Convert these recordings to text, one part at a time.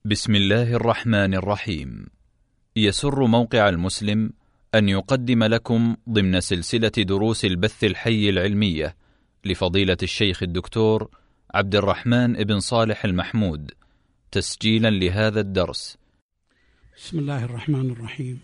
بسم الله الرحمن الرحيم. يسر موقع المسلم أن يقدم لكم ضمن سلسلة دروس البث الحي العلمية لفضيلة الشيخ الدكتور عبد الرحمن بن صالح المحمود تسجيلا لهذا الدرس. بسم الله الرحمن الرحيم.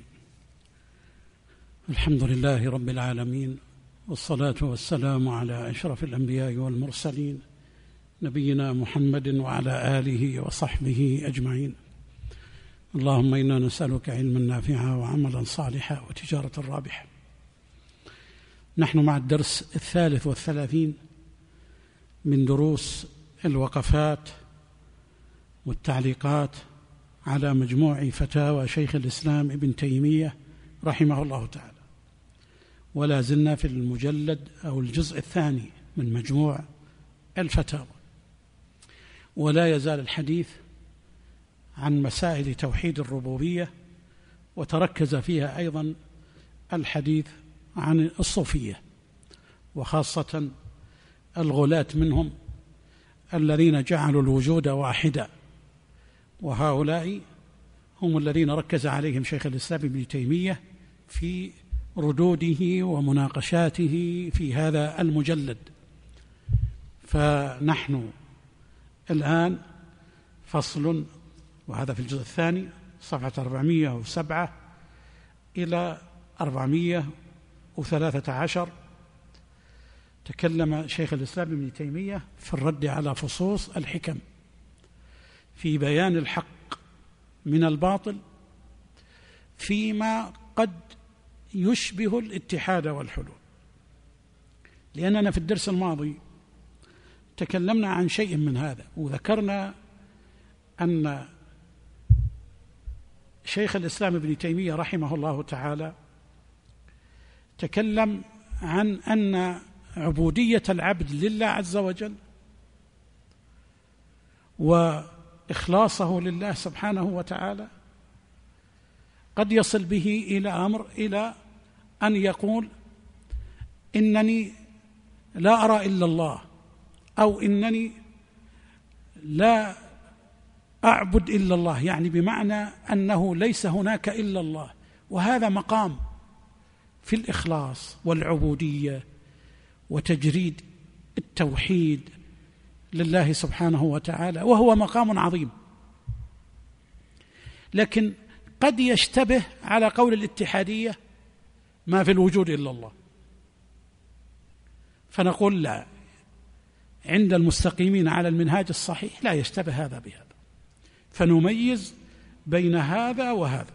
الحمد لله رب العالمين، والصلاة والسلام على أشرف الأنبياء والمرسلين نبينا محمد وعلى آله وصحبه أجمعين. اللهم إنا نسألك علما نافعا وعملا صالحا وتجارة رابحة. نحن مع الدرس 33 من دروس الوقفات والتعليقات على مجموع فتاوى شيخ الإسلام ابن تيمية رحمه الله تعالى، ولا زلنا في المجلد أو الجزء الثاني من مجموع الفتاوى، ولا يزال الحديث عن مسائل توحيد الربوبية، وتركز فيها أيضا الحديث عن الصوفية، وخاصة الغلاة منهم الذين جعلوا الوجود واحدا، وهؤلاء هم الذين ركز عليهم شيخ الإسلام ابن تيمية في ردوده ومناقشاته في هذا المجلد. فنحن الآن فصل، وهذا في الجزء الثاني، صفحة 407 إلى 413. تكلم شيخ الإسلام ابن تيمية في الرد على فصوص الحكم في بيان الحق من الباطل فيما قد يشبه الاتحاد والحلول. لأننا في الدرس الماضي تكلمنا عن شيء من هذا، وذكرنا أن شيخ الإسلام ابن تيمية رحمه الله تعالى تكلم عن أن عبودية العبد لله عز وجل وإخلاصه لله سبحانه وتعالى قد يصل به إلى أن يقول إنني لا أرى إلا الله، أو إنني لا أعبد إلا الله، يعني بمعنى أنه ليس هناك إلا الله. وهذا مقام في الإخلاص والعبودية وتجريد التوحيد لله سبحانه وتعالى، وهو مقام عظيم، لكن قد يشتبه على قول الاتحادية ما في الوجود إلا الله. فنقول لا، عند المستقيمين على المنهاج الصحيح لا يشتبه هذا بهذا، فنميز بين هذا وهذا.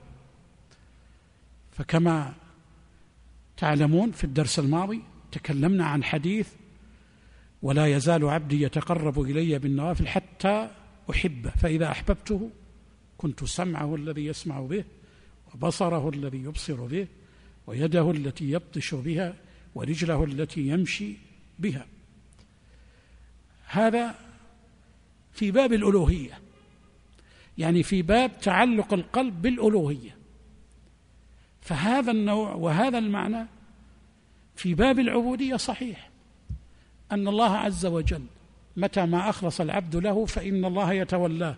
فكما تعلمون في الدرس الماضي تكلمنا عن حديث ولا يزال عبدي يتقرب إلي بالنوافل حتى أحبه، فإذا أحببته كنت سمعه الذي يسمع به، وبصره الذي يبصر به، ويده التي يبطش بها، ورجله التي يمشي بها. هذا في باب الألوهية، يعني في باب تعلق القلب بالألوهية. فهذا النوع وهذا المعنى في باب العبودية صحيح، أن الله عز وجل متى ما أخلص العبد له فإن الله يتولاه،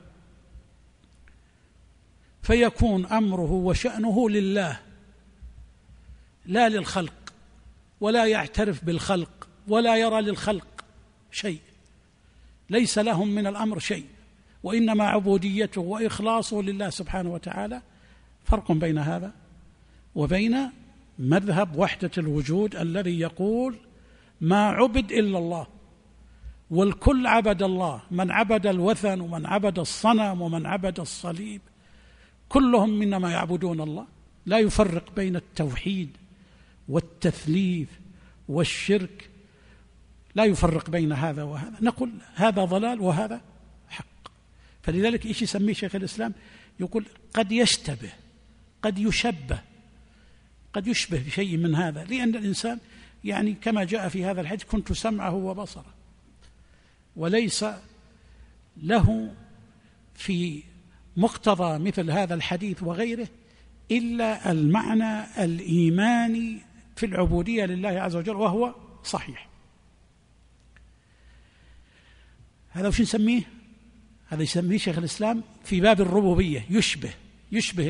فيكون أمره وشأنه لله لا للخلق، ولا يعترف بالخلق، ولا يرى للخلق شيء، ليس لهم من الأمر شيء، وإنما عبوديته وإخلاصه لله سبحانه وتعالى. فرق بين هذا وبين مذهب وحدة الوجود الذي يقول ما عبد إلا الله، والكل عبد الله، من عبد الوثن ومن عبد الصنم ومن عبد الصليب كلهم منما يعبدون الله، لا يفرق بين التوحيد والتثليث والشرك، لا يفرق بين هذا وهذا. نقول هذا ضلال وهذا حق. فلذلك إيش يسميه شيخ الإسلام؟ يقول قد يشتبه، قد يشبه، قد يشبه بشيء من هذا، لأن الإنسان يعني كما جاء في هذا الحديث كنت سمعه وبصره، وليس له في مقتضى مثل هذا الحديث وغيره إلا المعنى الإيماني في العبودية لله عز وجل، وهو صحيح. هذا وش نسميه؟ هذا يسميه شيخ الإسلام في باب الربوبية يشبه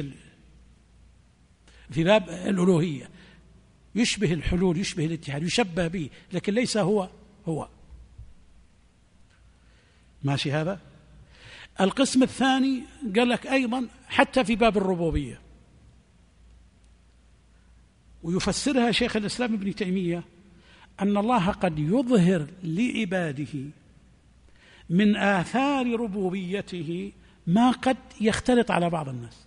في باب الألوهية يشبه الحلول، يشبه الاتحاد، يشبه به، لكن ليس هو ماشي. هذا القسم الثاني قال لك أيضا حتى في باب الربوبية، ويفسرها شيخ الإسلام ابن تيمية أن الله قد يظهر لعباده من آثار ربوبيته ما قد يختلط على بعض الناس.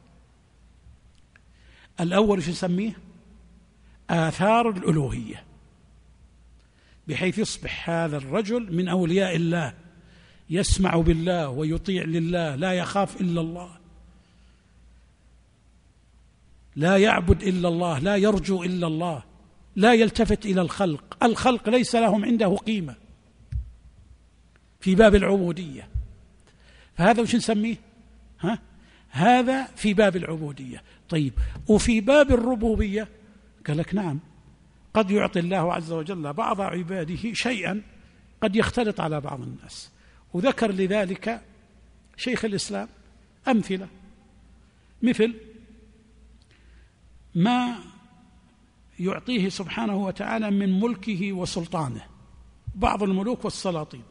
الأول شو نسميه؟ آثار الألوهية، بحيث يصبح هذا الرجل من أولياء الله، يسمع بالله ويطيع لله، لا يخاف إلا الله، لا يعبد إلا الله، لا يرجو إلا الله، لا يلتفت إلى الخلق ليس لهم عنده قيمة في باب العبودية. فهذا وش نسميه؟ هذا في باب العبودية. طيب، وفي باب الربوبية قال لك نعم، قد يعطي الله عز وجل بعض عباده شيئا قد يختلط على بعض الناس، وذكر لذلك شيخ الإسلام أمثلة، مثل ما يعطيه سبحانه وتعالى من ملكه وسلطانه، بعض الملوك والسلاطين،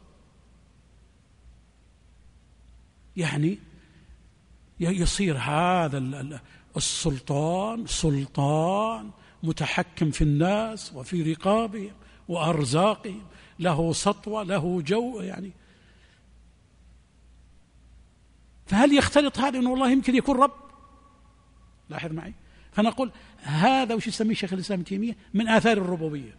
يعني يصير هذا السلطان سلطان متحكم في الناس وفي رقابهم وأرزاقهم، له سطوة، له جو، يعني فهل يختلط هذا أنه والله يمكن يكون رب؟ لاحظ معي، فنقول هذا وش يسميه شيخ الإسلام ابن تيمية من آثار الربوبية.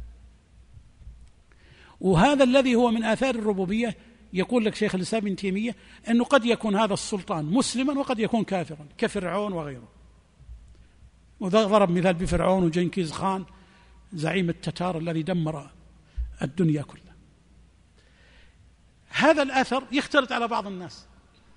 وهذا الذي هو من آثار الربوبية يقول لك شيخ الإسلام ابن تيمية أنه قد يكون هذا السلطان مسلما وقد يكون كافرا كفرعون وغيره، وضرب مثال بفرعون وجنكيز خان زعيم التتار الذي دمر الدنيا كلها. هذا الأثر يختلط على بعض الناس،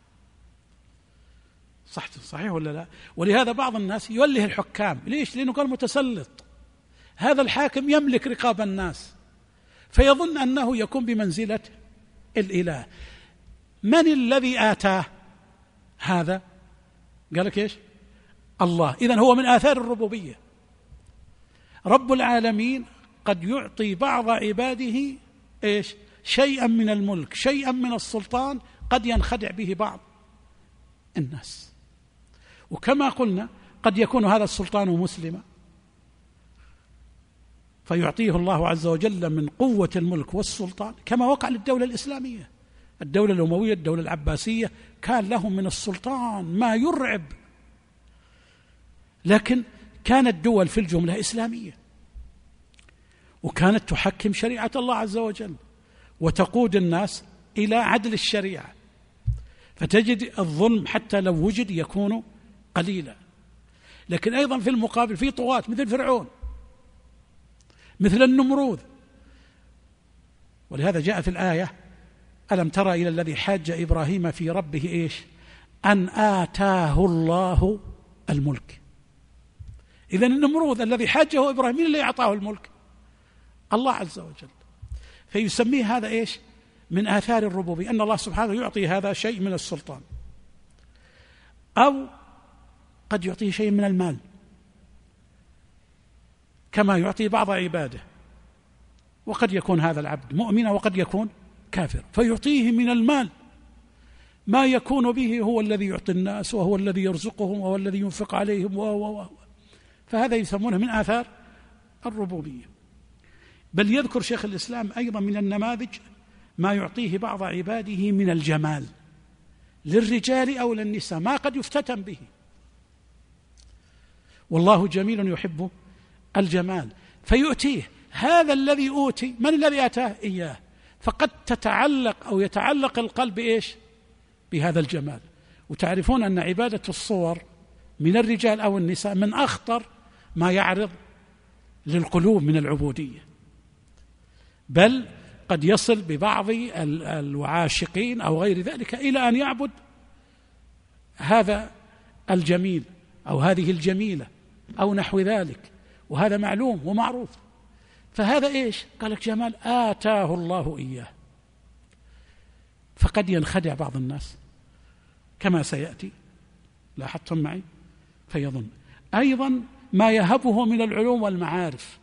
صحيح ولا لا؟ ولهذا بعض الناس يوله الحكام، ليش؟ لأنه قال متسلط، هذا الحاكم يملك رقاب الناس، فيظن أنه يكون بمنزلة الإله. من الذي آتاه هذا؟ قال لك إيش؟ الله. إذن هو من آثار الربوبية. رب العالمين قد يعطي بعض عباده إيش؟ شيئا من الملك، شيئا من السلطان، قد ينخدع به بعض الناس. وكما قلنا قد يكون هذا السلطان مسلما فيعطيه الله عز وجل من قوة الملك والسلطان، كما وقع للدولة الإسلامية، الدولة الأموية، الدولة العباسية، كان لهم من السلطان ما يرعب، لكن كانت دول في الجملة إسلامية، وكانت تحكم شريعة الله عز وجل وتقود الناس إلى عدل الشريعة، فتجد الظلم حتى لو وجد يكون قليلا. لكن أيضا في المقابل في طغاة مثل فرعون، مثل النمروذ. ولهذا جاء في الآية: ألم ترى إلى الذي حاج إبراهيم في ربه إيش؟ أن آتاه الله الملك. إذن النمروذ الذي حاجه إبراهيم، من اللي أعطاه الملك؟ الله عز وجل. فيسميه هذا إيش؟ من آثار الربوبية، أن الله سبحانه يعطي هذا شيء من السلطان، أو قد يعطيه شيء من المال كما يعطي بعض عباده، وقد يكون هذا العبد مؤمنا وقد يكون كافر، فيعطيه من المال ما يكون به هو الذي يعطي الناس، وهو الذي يرزقهم، وهو الذي ينفق عليهم فهذا يسمونه من آثار الربوبية. بل يذكر شيخ الإسلام أيضا من النماذج ما يعطيه بعض عباده من الجمال للرجال أو للنساء، ما قد يفتتن به، والله جميل يحب الجمال، فيؤتيه هذا الذي أوتي. من الذي آتاه إياه؟ فقد تتعلق أو يتعلق القلب إيش؟ بهذا الجمال. وتعرفون أن عبادة الصور من الرجال أو النساء من أخطر ما يعرض للقلوب من العبودية، بل قد يصل ببعض العاشقين أو غير ذلك إلى أن يعبد هذا الجميل أو هذه الجميلة أو نحو ذلك، وهذا معلوم ومعروف. فهذا إيش؟ قال لك جمال آتاه الله إياه. فقد ينخدع بعض الناس كما سيأتي، لاحظتم معي؟ فيظن أيضا ما يهبه من العلوم والمعارف،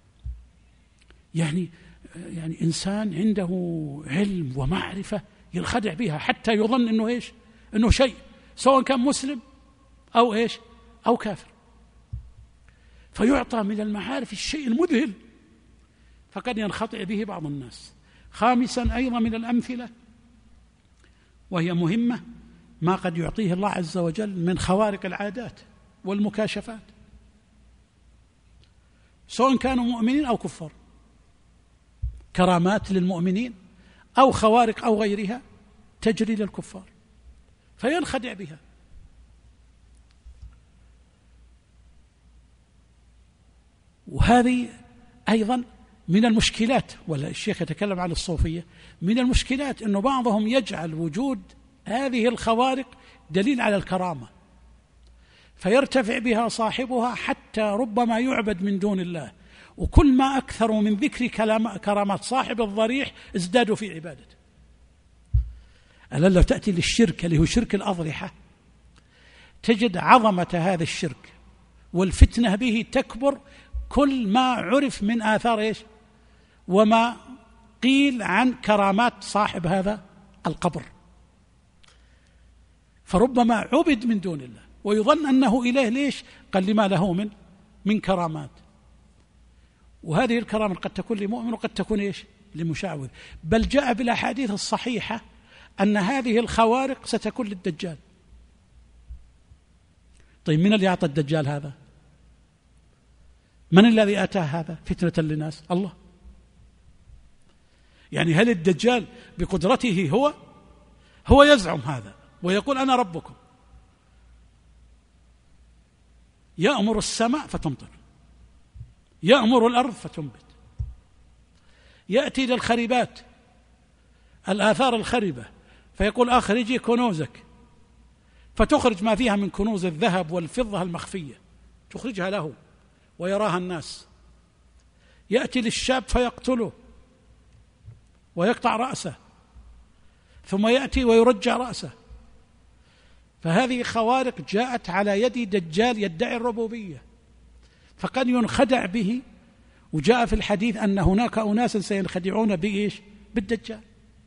يعني إنسان عنده علم ومعرفة ينخدع بها حتى يظن أنه إيش؟ أنه شيء، سواء كان مسلم أو إيش؟ أو كافر، فيعطى من المعارف الشيء المذهل فقد ينخطئ به بعض الناس. خامسا أيضا من الأمثلة وهي مهمة ما قد يعطيه الله عز وجل من خوارق العادات والمكاشفات، سواء كانوا مؤمنين أو كفار، كرامات للمؤمنين أو خوارق أو غيرها تجري للكفار فينخدع بها. وهذه أيضا من المشكلات، ولا الشيخ يتكلم عن الصوفية، من المشكلات أنه بعضهم يجعل وجود هذه الخوارق دليل على الكرامة، فيرتفع بها صاحبها حتى ربما يعبد من دون الله، وكل ما أكثروا من ذكر كرامات صاحب الضريح ازدادوا في عبادته. ألا لو تأتي للشرك اللي هو شرك الأضرحة تجد عظمة هذا الشرك والفتنة به تكبر كل ما عرف من آثار إيش؟ وما قيل عن كرامات صاحب هذا القبر، فربما عبد من دون الله ويظن أنه إله. ليش؟ قال لما له من كرامات، وهذه الكرامة قد تكون لمؤمن وقد تكون إيش؟ لمشعوذ. بل جاء بالأحاديث الصحيحة أن هذه الخوارق ستكون للدجال. طيب من اللي أعطى الدجال هذا؟ من الذي أتاه هذا فتنة للناس؟ الله. يعني هل الدجال بقدرته هو يزعم هذا ويقول أنا ربكم، يأمر السماء فتمطر، يأمر الأرض فتنبت، يأتي للخربات الآثار الخربة فيقول أخرجي كنوزك، فتخرج ما فيها من كنوز الذهب والفضة المخفية تخرجها له ويراها الناس. يأتي للشاب فيقتله ويقطع رأسه، ثم يأتي ويرجع رأسه. فهذه خوارق جاءت على يد دجال يدعي الربوبية، فقد ينخدع به. وجاء في الحديث أن هناك أناس سينخدعون بإيش؟ بالدجال.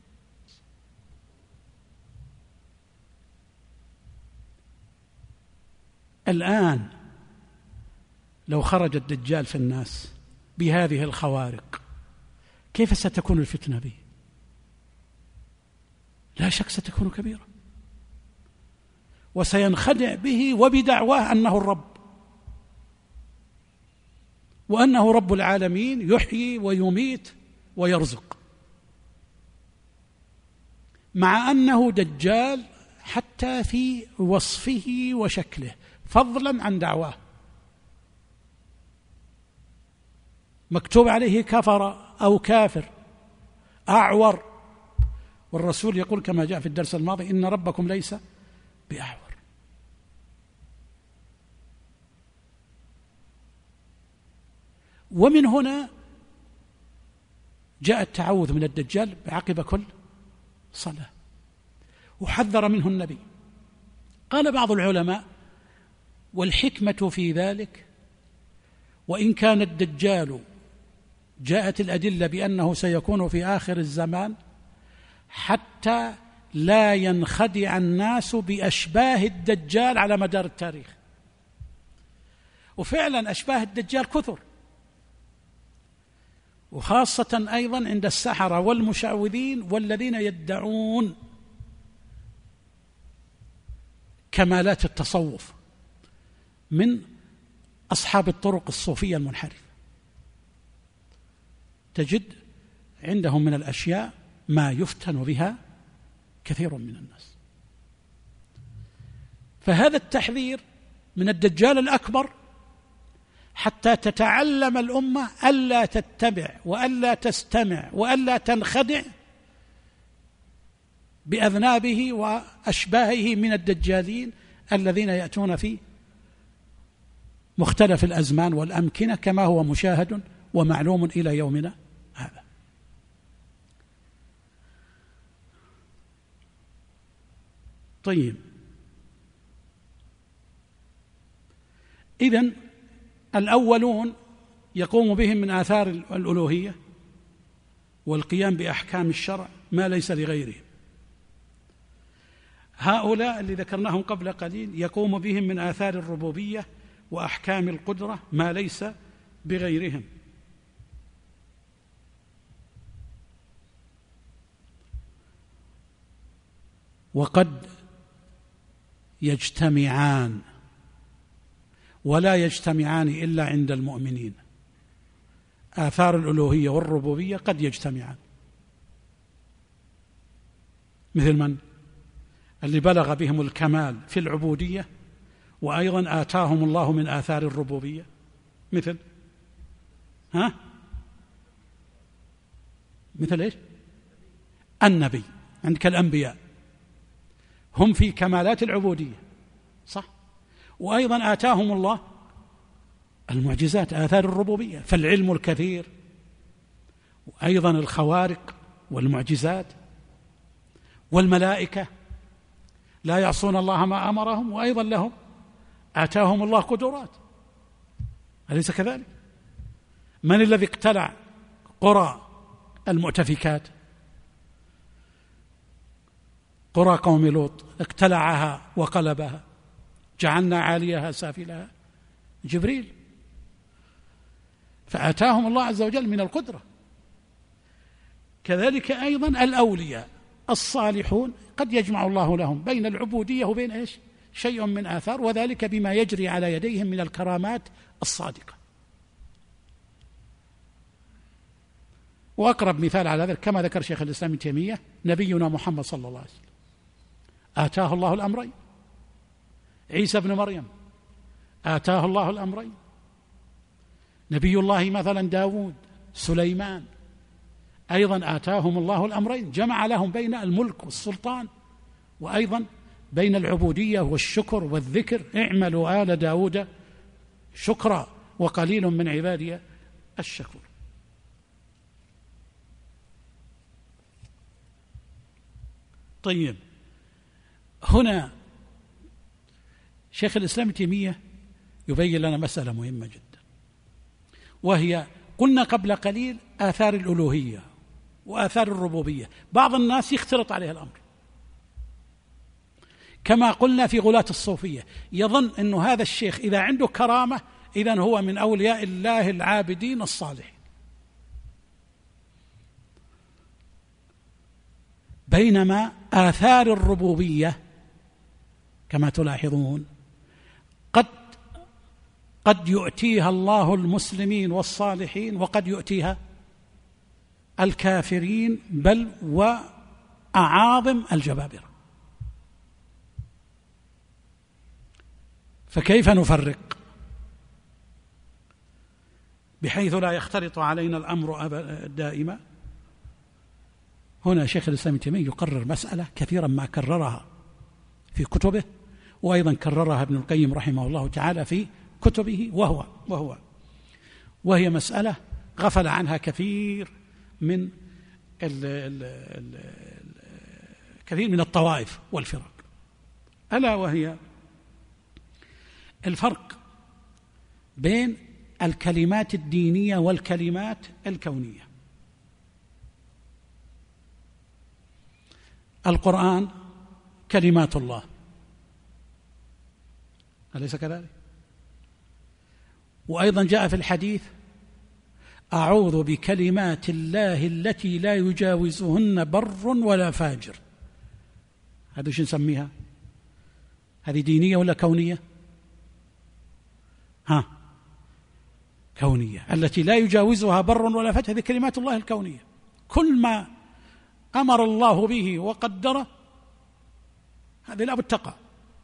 الآن لو خرج الدجال في الناس بهذه الخوارق كيف ستكون الفتنة به؟ لا شك ستكون كبيرة، وسينخدع به وبدعواه أنه الرب وأنه رب العالمين، يحيي ويميت ويرزق، مع أنه دجال حتى في وصفه وشكله، فضلا عن دعواه. مكتوب عليه كفر أو كافر أعور، والرسول يقول كما جاء في الدرس الماضي إن ربكم ليس بأعور. ومن هنا جاء التعوذ من الدجال بعقب كل صلاة، وحذر منه النبي. قال بعض العلماء والحكمة في ذلك وإن كان الدجال جاءت الأدلة بأنه سيكون في آخر الزمان حتى لا ينخدع الناس بأشباه الدجال على مدار التاريخ. وفعلا أشباه الدجال كثر، وخاصة أيضا عند السحرة والمشعوذين والذين يدعون كمالات التصوف من أصحاب الطرق الصوفية المنحرفة، تجد عندهم من الأشياء ما يفتن بها كثير من الناس. فهذا التحذير من الدجال الأكبر حتى تتعلم الأمة ألا تتبع وألا تستمع وألا تنخدع بأذنابه وأشباهه من الدجالين الذين يأتون في مختلف الأزمان والأمكنة كما هو مشاهد ومعلوم إلى يومنا هذا. طيب، إذن الأولون يقوم بهم من آثار الألوهية والقيام بأحكام الشرع ما ليس لغيرهم. هؤلاء اللي ذكرناهم قبل قليل يقوم بهم من آثار الربوبية وأحكام القدرة ما ليس بغيرهم. وقد يجتمعان ولا يجتمعان إلا عند المؤمنين. آثار الألوهية والربوبية قد يجتمعان، مثل من؟ اللي بلغ بهم الكمال في العبودية وأيضا آتاهم الله من آثار الربوبية، مثل مثل إيش؟ النبي. عندك الأنبياء هم في كمالات العبودية، صح؟ وأيضا آتاهم الله المعجزات، آثار الربوبية، فالعلم الكثير وأيضا الخوارق والمعجزات، والملائكة لا يعصون الله ما أمرهم، وأيضا لهم آتاهم الله قدرات، أليس كذلك؟ من الذي اقتلع قرى المؤتفكات؟ قرى قوم لوط اقتلعها وقلبها، جعلنا عاليها سافلها، جبريل. فآتاهم الله عز وجل من القدرة. كذلك أيضا الأولياء الصالحون قد يجمع الله لهم بين العبودية وبين إيش؟ شيء من آثار، وذلك بما يجري على يديهم من الكرامات الصادقة. وأقرب مثال على ذلك كما ذكر شيخ الإسلام ابن تيمية نبينا محمد صلى الله عليه وسلم، آتاه الله الأمرين. عيسى بن مريم آتاه الله الأمرين. نبي الله مثلا داود، سليمان، أيضا آتاهم الله الأمرين، جمع لهم بين الملك والسلطان وأيضا بين العبودية والشكر والذكر. اعملوا آل داود شكرا وقليل من عبادي الشكور. طيب، هنا شيخ الإسلام ابن تيمية يبين لنا مسألة مهمة جدا، وهي قلنا قبل قليل آثار الألوهية وآثار الربوبية. بعض الناس يختلط عليه الأمر، كما قلنا في غلاة الصوفية، يظن أن هذا الشيخ إذا عنده كرامة إذن هو من أولياء الله العابدين الصالحين، بينما آثار الربوبية كما تلاحظون قد يؤتيها الله المسلمين والصالحين، وقد يؤتيها الكافرين بل وأعاظم الجبابرة. فكيف نفرق بحيث لا يختلط علينا الأمر دائما؟ هنا شيخ الإسلام ابن تيمية يقرر مسألة كثيرا ما كررها في كتبه، وأيضا كررها ابن القيم رحمه الله تعالى في كتبه، وهي مسألة غفل عنها كثير من الطوائف والفرق، ألا وهي الفرق بين الكلمات الدينية والكلمات الكونية. القرآن كلمات الله، أليس كذلك؟ وأيضا جاء في الحديث: أعوذ بكلمات الله التي لا يجاوزهن بر ولا فاجر. هذا شو نسميها؟ هذه دينية ولا كونية؟ كونية. التي لا يجاوزها بر ولا فاجر، هذه كلمات الله الكونية. كل ما أمر الله به وقدره هذه لا بد تقع.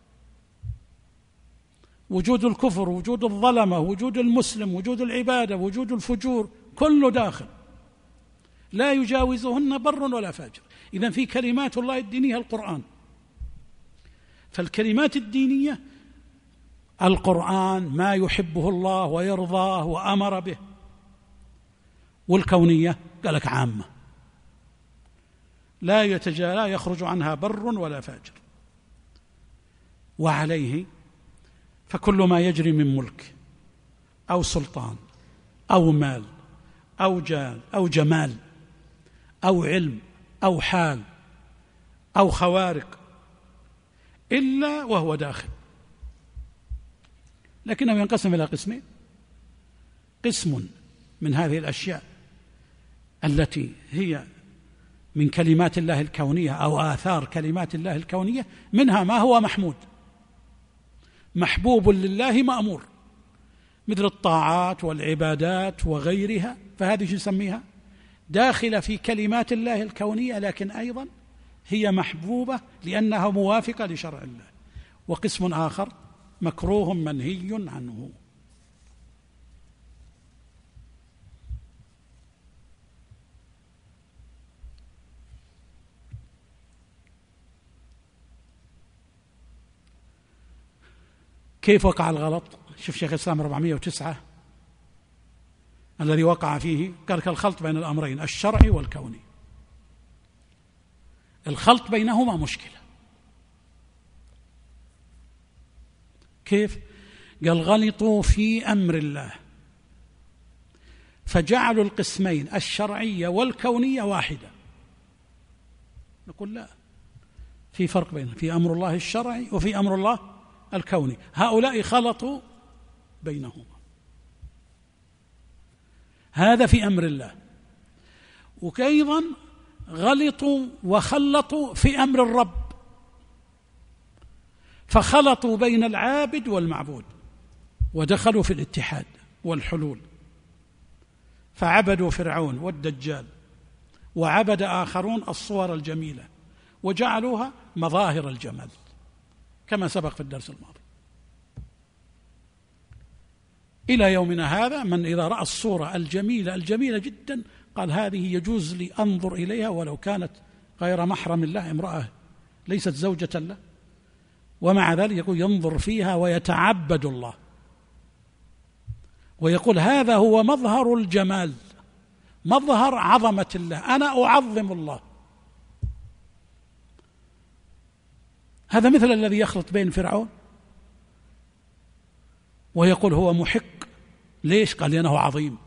وجود الكفر، وجود الظلمة، وجود المسلم، وجود العبادة، وجود الفجور، كله داخل، لا يجاوزهن بر ولا فاجر. إذن في كلمات الله الدينية القرآن. فالكلمات الدينية القرآن ما يحبه الله ويرضاه وأمر به، والكونية قال لك عامة لا يخرج عنها بر ولا فاجر. وعليه فكل ما يجري من ملك أو سلطان أو مال أو جاه أو جمال أو علم أو حال أو خوارق إلا وهو داخل. لكنه ينقسم إلى قسمين: قسم من هذه الأشياء التي هي من كلمات الله الكونية أو آثار كلمات الله الكونية، منها ما هو محمود محبوب لله مأمور، مثل الطاعات والعبادات وغيرها، فهذه نسميها داخلة في كلمات الله الكونية، لكن أيضا هي محبوبة لأنها موافقة لشرع الله. وقسم آخر مكروه منهي عنه. كيف وقع الغلط؟ شوف شيخ الإسلام 409 الذي وقع فيه، قال الخلط بين الأمرين الشرعي والكوني. الخلط بينهما مشكلة. كيف؟ قال غلطوا في أمر الله فجعلوا القسمين الشرعية والكونية واحدة. نقول لا، في فرق بينهم، في أمر الله الشرعي وفي أمر الله الكوني. هؤلاء خلطوا بينهما، هذا في أمر الله. وأيضا غلطوا وخلطوا في أمر الرب، فخلطوا بين العابد والمعبود ودخلوا في الاتحاد والحلول، فعبدوا فرعون والدجال، وعبد آخرون الصور الجميلة وجعلوها مظاهر الجمال كما سبق في الدرس الماضي. إلى يومنا هذا من إذا رأى الصورة الجميلة جدا قال هذه يجوز لي أنظر إليها ولو كانت غير محرم الله، امرأة ليست زوجة له، ومع ذلك يقول ينظر فيها ويتعبد الله، ويقول هذا هو مظهر الجمال، مظهر عظمة الله، أنا أعظم الله. هذا مثل الذي يخلط بين فرعون ويقول هو محق، ليش؟ قال لأنه عظيم،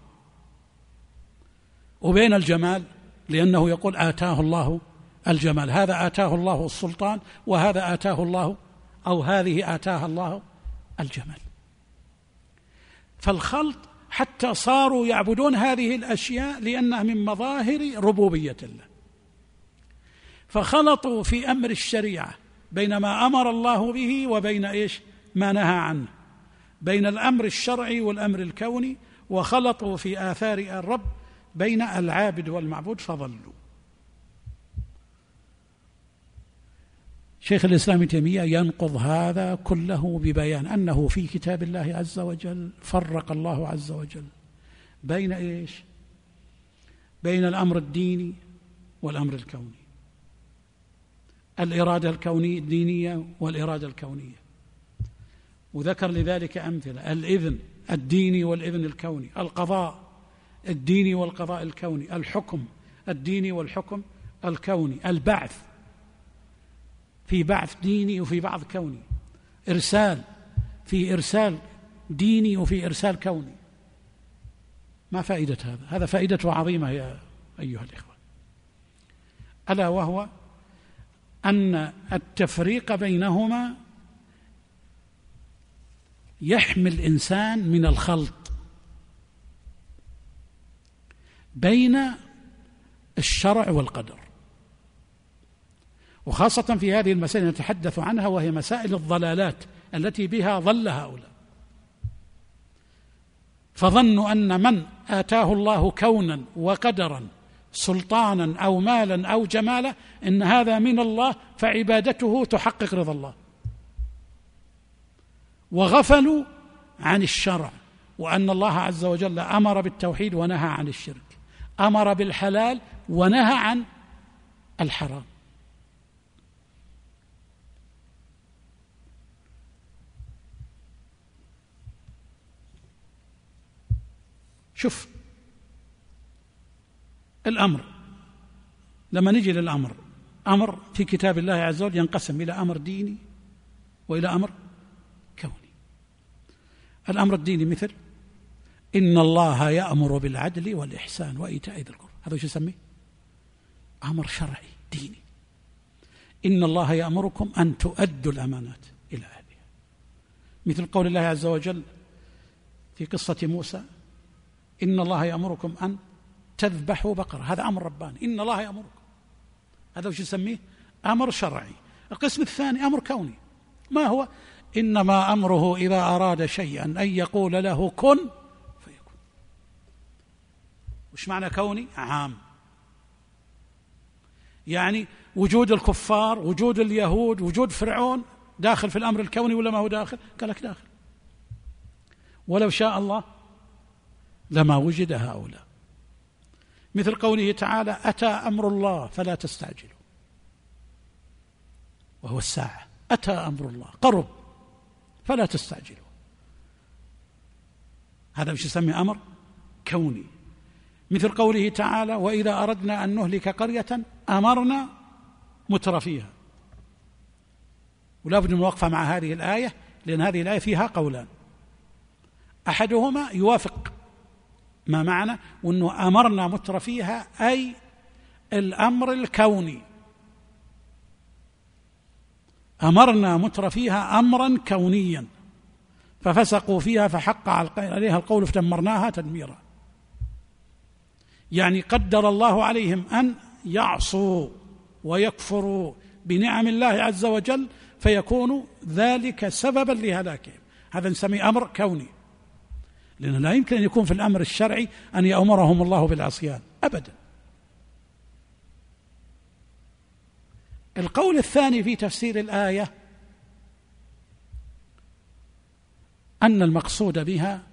وبين الجمال لأنه يقول آتاه الله الجمال، هذا آتاه الله السلطان وهذا آتاه الله أو هذه آتاها الله الجمال. فالخلط حتى صاروا يعبدون هذه الأشياء لأنها من مظاهر ربوبية الله، فخلطوا في أمر الشريعة بين ما أمر الله به وبين إيش ما نهى عنه، بين الأمر الشرعي والأمر الكوني، وخلطوا في آثار الرب بين العابد والمعبود فضلوا. شيخ الإسلام ابن تيمية ينقض هذا كله ببيان أنه في كتاب الله عز وجل فرق الله عز وجل بين إيش؟ بين الأمر الديني والأمر الكوني، الإرادة الكونية الدينية والإرادة الكونية، وذكر لذلك أمثلة: الإذن الديني والإذن الكوني، القضاء الديني والقضاء الكوني، الحكم الديني والحكم الكوني، البعث في بعث ديني وفي بعث كوني، إرسال في إرسال ديني وفي إرسال كوني. ما فائدة هذا؟ هذا فائدته عظيمة يا أيها الإخوة، ألا وهو أن التفريق بينهما يحمي الإنسان من الخلط بين الشرع والقدر، وخاصة في هذه المسائل نتحدث عنها، وهي مسائل الضلالات التي بها ضل هؤلاء. فظنوا أن من آتاه الله كونا وقدرا سلطانا أو مالا أو جمالا إن هذا من الله فعبادته تحقق رضا الله، وغفلوا عن الشرع، وأن الله عز وجل أمر بالتوحيد ونهى عن الشرك، أمر بالحلال ونهى عن الحرام. شوف الأمر، لما نجي للأمر، أمر في كتاب الله عز وجل ينقسم إلى أمر ديني وإلى أمر كوني. الأمر الديني مثل إن الله يأمر بالعدل والإحسان وإيتاء ذي القربى، هذا وش يسميه؟ أمر شرعي ديني. إن الله يأمركم أن تؤدوا الأمانات إلى أهلها، مثل قول الله عز وجل في قصة موسى إن الله يأمركم أن تذبحوا بقرة، هذا أمر رباني. إن الله يأمركم، هذا وش يسميه؟ أمر شرعي. القسم الثاني أمر كوني، ما هو؟ إنما أمره إذا أراد شيئا أن يقول له كن فيكون. وش معنى كوني؟ عام، يعني وجود الكفار، وجود اليهود، وجود فرعون داخل في الأمر الكوني ولا ما هو داخل؟ قال لك داخل، ولو شاء الله لما وجد هؤلاء. مثل قوله تعالى أتى أمر الله فلا تستعجلوا، وهو الساعة. أتى أمر الله، قرب، فلا تستعجلوا، هذا مش يسمى أمر كوني. مثل قوله تعالى وإذا أردنا أن نهلك قرية أمرنا مترفيها. ولا بد من وقفة مع هذه الآية، لأن هذه الآية فيها قولان، أحدهما يوافق ما معنى، وأنه أمرنا مترفيها أي الأمر الكوني، أمرنا مترفيها أمرا كونيا ففسقوا فيها فحق عليها القول فدمرناها تدميرا. يعني قدر الله عليهم أن يعصوا ويكفروا بنعم الله عز وجل فيكون ذلك سببا لهلاكهم، هذا نسميه أمر كوني. لأنه لا يمكن أن يكون في الأمر الشرعي أن يأمرهم الله بالعصيان أبدا. القول الثاني في تفسير الآية أن المقصود بها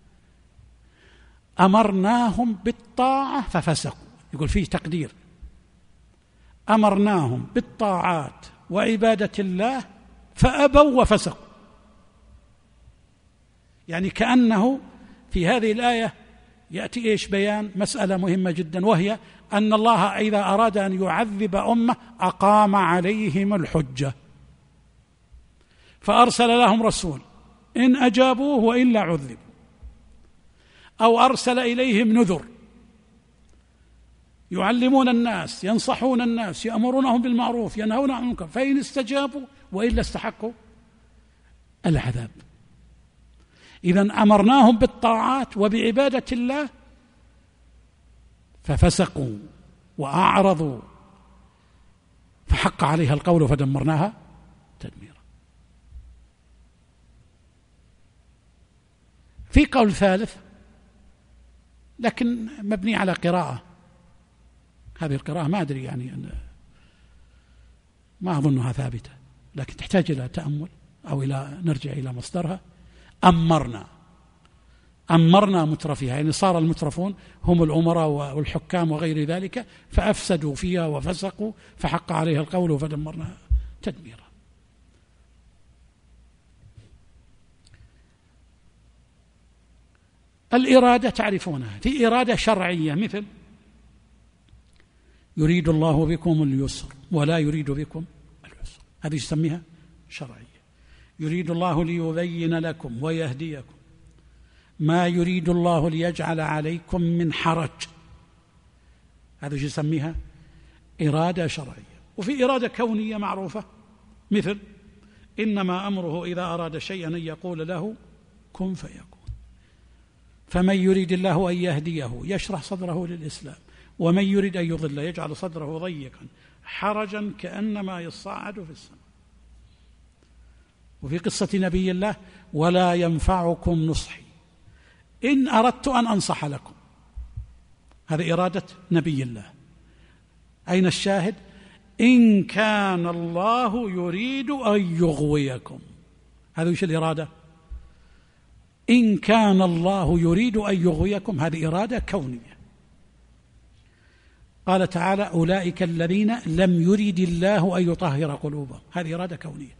أمرناهم بالطاعة ففسقوا، يقول فيه تقدير، أمرناهم بالطاعات وعبادة الله فأبوا وفسقوا. يعني كأنه في هذه الآية يأتي إيش؟ بيان مسألة مهمة جدا، وهي أن الله إذا أراد أن يعذب أمة أقام عليهم الحجة، فأرسل لهم رسول إن أجابوه وإلا عذبوا، أو أرسل إليهم نذر يعلمون الناس، ينصحون الناس، يأمرونهم بالمعروف، ينهون عن المنكر، فإن استجابوا وإلا استحقوا العذاب. إذن أمرناهم بالطاعات وبعبادة الله ففسقوا وأعرضوا فحق عليها القول فدمرناها تدميرا. في قول ثالث لكن مبني على قراءة، هذه القراءة ما أدري يعني ما أظنها ثابتة، لكن تحتاج إلى تأمل أو إلى نرجع إلى مصدرها. أمرنا مترفيها، يعني صار المترفون هم الأمراء والحكام وغير ذلك فأفسدوا فيها وفسقوا فحق عليها القول فدمرناها تدميرا. الإرادة تعرفونها، في إرادة شرعية مثل يريد الله بكم اليسر ولا يريد بكم العسر، هذه يسميها شرعية. يريد الله ليبين لكم ويهديكم، ما يريد الله ليجعل عليكم من حرج، هذا يسميها إرادة شرعية. وفي إرادة كونية معروفة مثل إنما أمره إذا أراد شيئا أن يقول له كن فيكون. فمن يريد الله أن يهديه يشرح صدره للإسلام، ومن يريد أن يضل يجعل صدره ضيقا حرجا كأنما يصعد في السماء. وفي قصة نبي الله ولا ينفعكم نصحي إن أردت أن أنصح لكم، هذا إرادة نبي الله. أين الشاهد؟ إن كان الله يريد أن يغويكم، هذا وش الإرادة؟ إن كان الله يريد أن يغويكم، هذه إرادة كونية. قال تعالى أولئك الذين لم يرد الله أن يطهر قلوبهم، هذه إرادة كونية.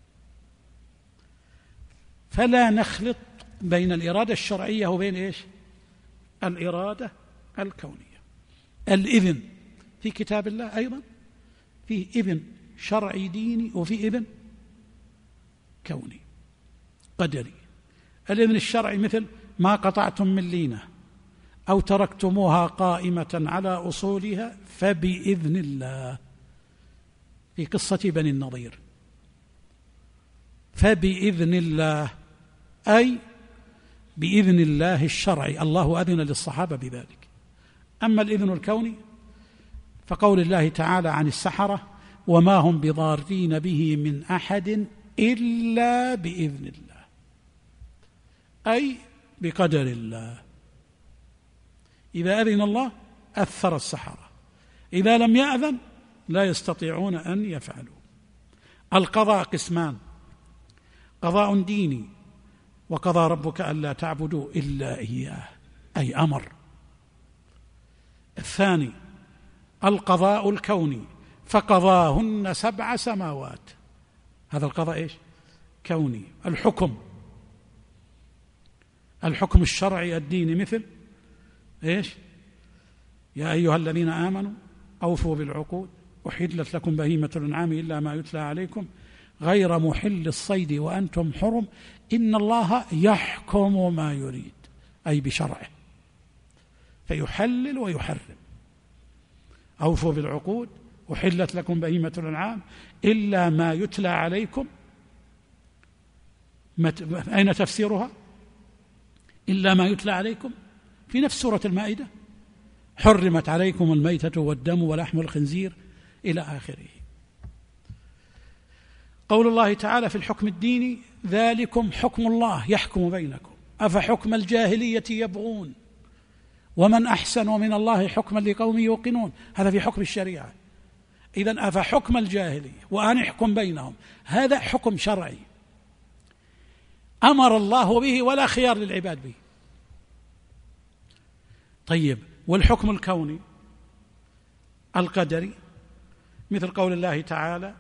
فلا نخلط بين الإرادة الشرعية وبين إيش؟ الإرادة الكونية. الإذن في كتاب الله أيضا فيه إذن شرعي ديني وفي إذن كوني قدري. الإذن الشرعي مثل ما قطعتم من لينة أو تركتموها قائمة على أصولها فبإذن الله، في قصة بني النضير، فبإذن الله أي بإذن الله الشرعي، الله أذن للصحابة بذلك. أما الإذن الكوني فقول الله تعالى عن السحرة وما هم بضارين به من أحد إلا بإذن الله، أي بقدر الله. إذا أذن الله أثر السحرة، إذا لم يأذن لا يستطيعون أن يفعلوا. القضاء قسمان: قضاء ديني وقضى ربك ألا تعبدوا إلا إياه أي أمر. الثاني القضاء الكوني فقضاهن 7 سماوات، هذا القضاء إيش؟ كوني. الحكم الشرعي الديني مثل إيش؟ يا أيها الذين آمنوا أوفوا بالعقود أحلت لكم بهيمة الأنعام إلا ما يتلى عليكم غير محل الصيد وأنتم حرم إن الله يحكم ما يريد، أي بشرعه، فيحلل ويحرم. أوفوا بالعقود أحلت لكم بهيمة الأنعام إلا ما يتلى عليكم. أين تفسيرها؟ إلا ما يتلى عليكم في نفس سورة المائدة: حرمت عليكم الميتة والدم ولحم الخنزير إلى آخره. قول الله تعالى في الحكم الديني: ذلكم حكم الله يحكم بينكم أفحكم الجاهلية يبغون ومن أحسن من الله حكما لقوم يوقنون، هذا في حكم الشريعة. إذن أفحكم الجاهلية وأن يحكم بينهم، هذا حكم شرعي أمر الله به ولا خيار للعباد به. طيب، والحكم الكوني القدري مثل قول الله تعالى: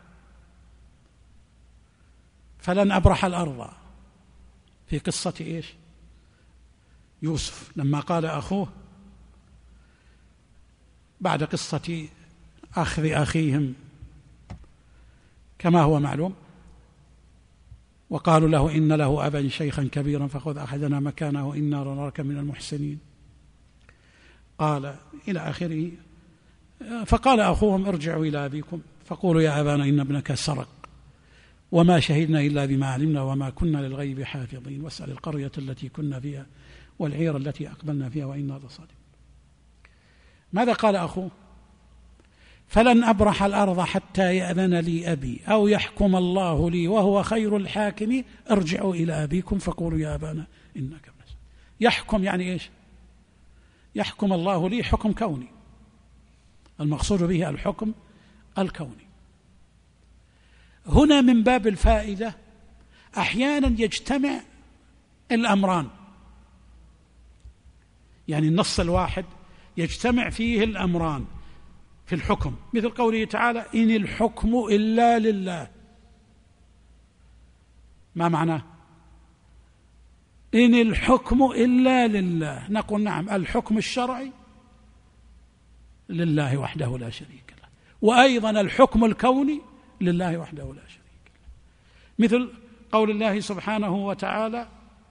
فلن أبرح الأرض، في قصة إيش؟ يوسف لما قال أخوه بعد قصة أخذ أخيهم كما هو معلوم، وقالوا له إن له أبا شيخا كبيرا فخذ أحدنا مكانه إنا نراك من المحسنين، قال إلى آخره. فقال أخوهم: ارجعوا إلى أبيكم فقولوا يا أبانا إن ابنك سرق وما شهدنا إلا بما علمنا وما كنا للغيب حافظين واسأل القرية التي كنا فيها والعير التي أقبلنا فيها وإنا لصادقون. ماذا قال أخوه؟ فلن أبرح الأرض حتى يأذن لي أبي أو يحكم الله لي وهو خير الحاكمين ارجعوا إلى أبيكم فقولوا يا أبانا إنك ابن سرق. يحكم يعني إيش؟ يحكم الله لي حكم كوني، المقصود به الحكم الكوني. هنا من باب الفائدة أحيانا يجتمع الأمران، يعني النص الواحد يجتمع فيه الأمران في الحكم، مثل قوله تعالى: إن الحكم إلا لله. ما معناه؟ إن الحكم إلا لله. نقول نعم، الحكم الشرعي لله وحده لا شريك له، وأيضا الحكم الكوني لله وحده لا شريك له، مثل قول الله سبحانه وتعالى: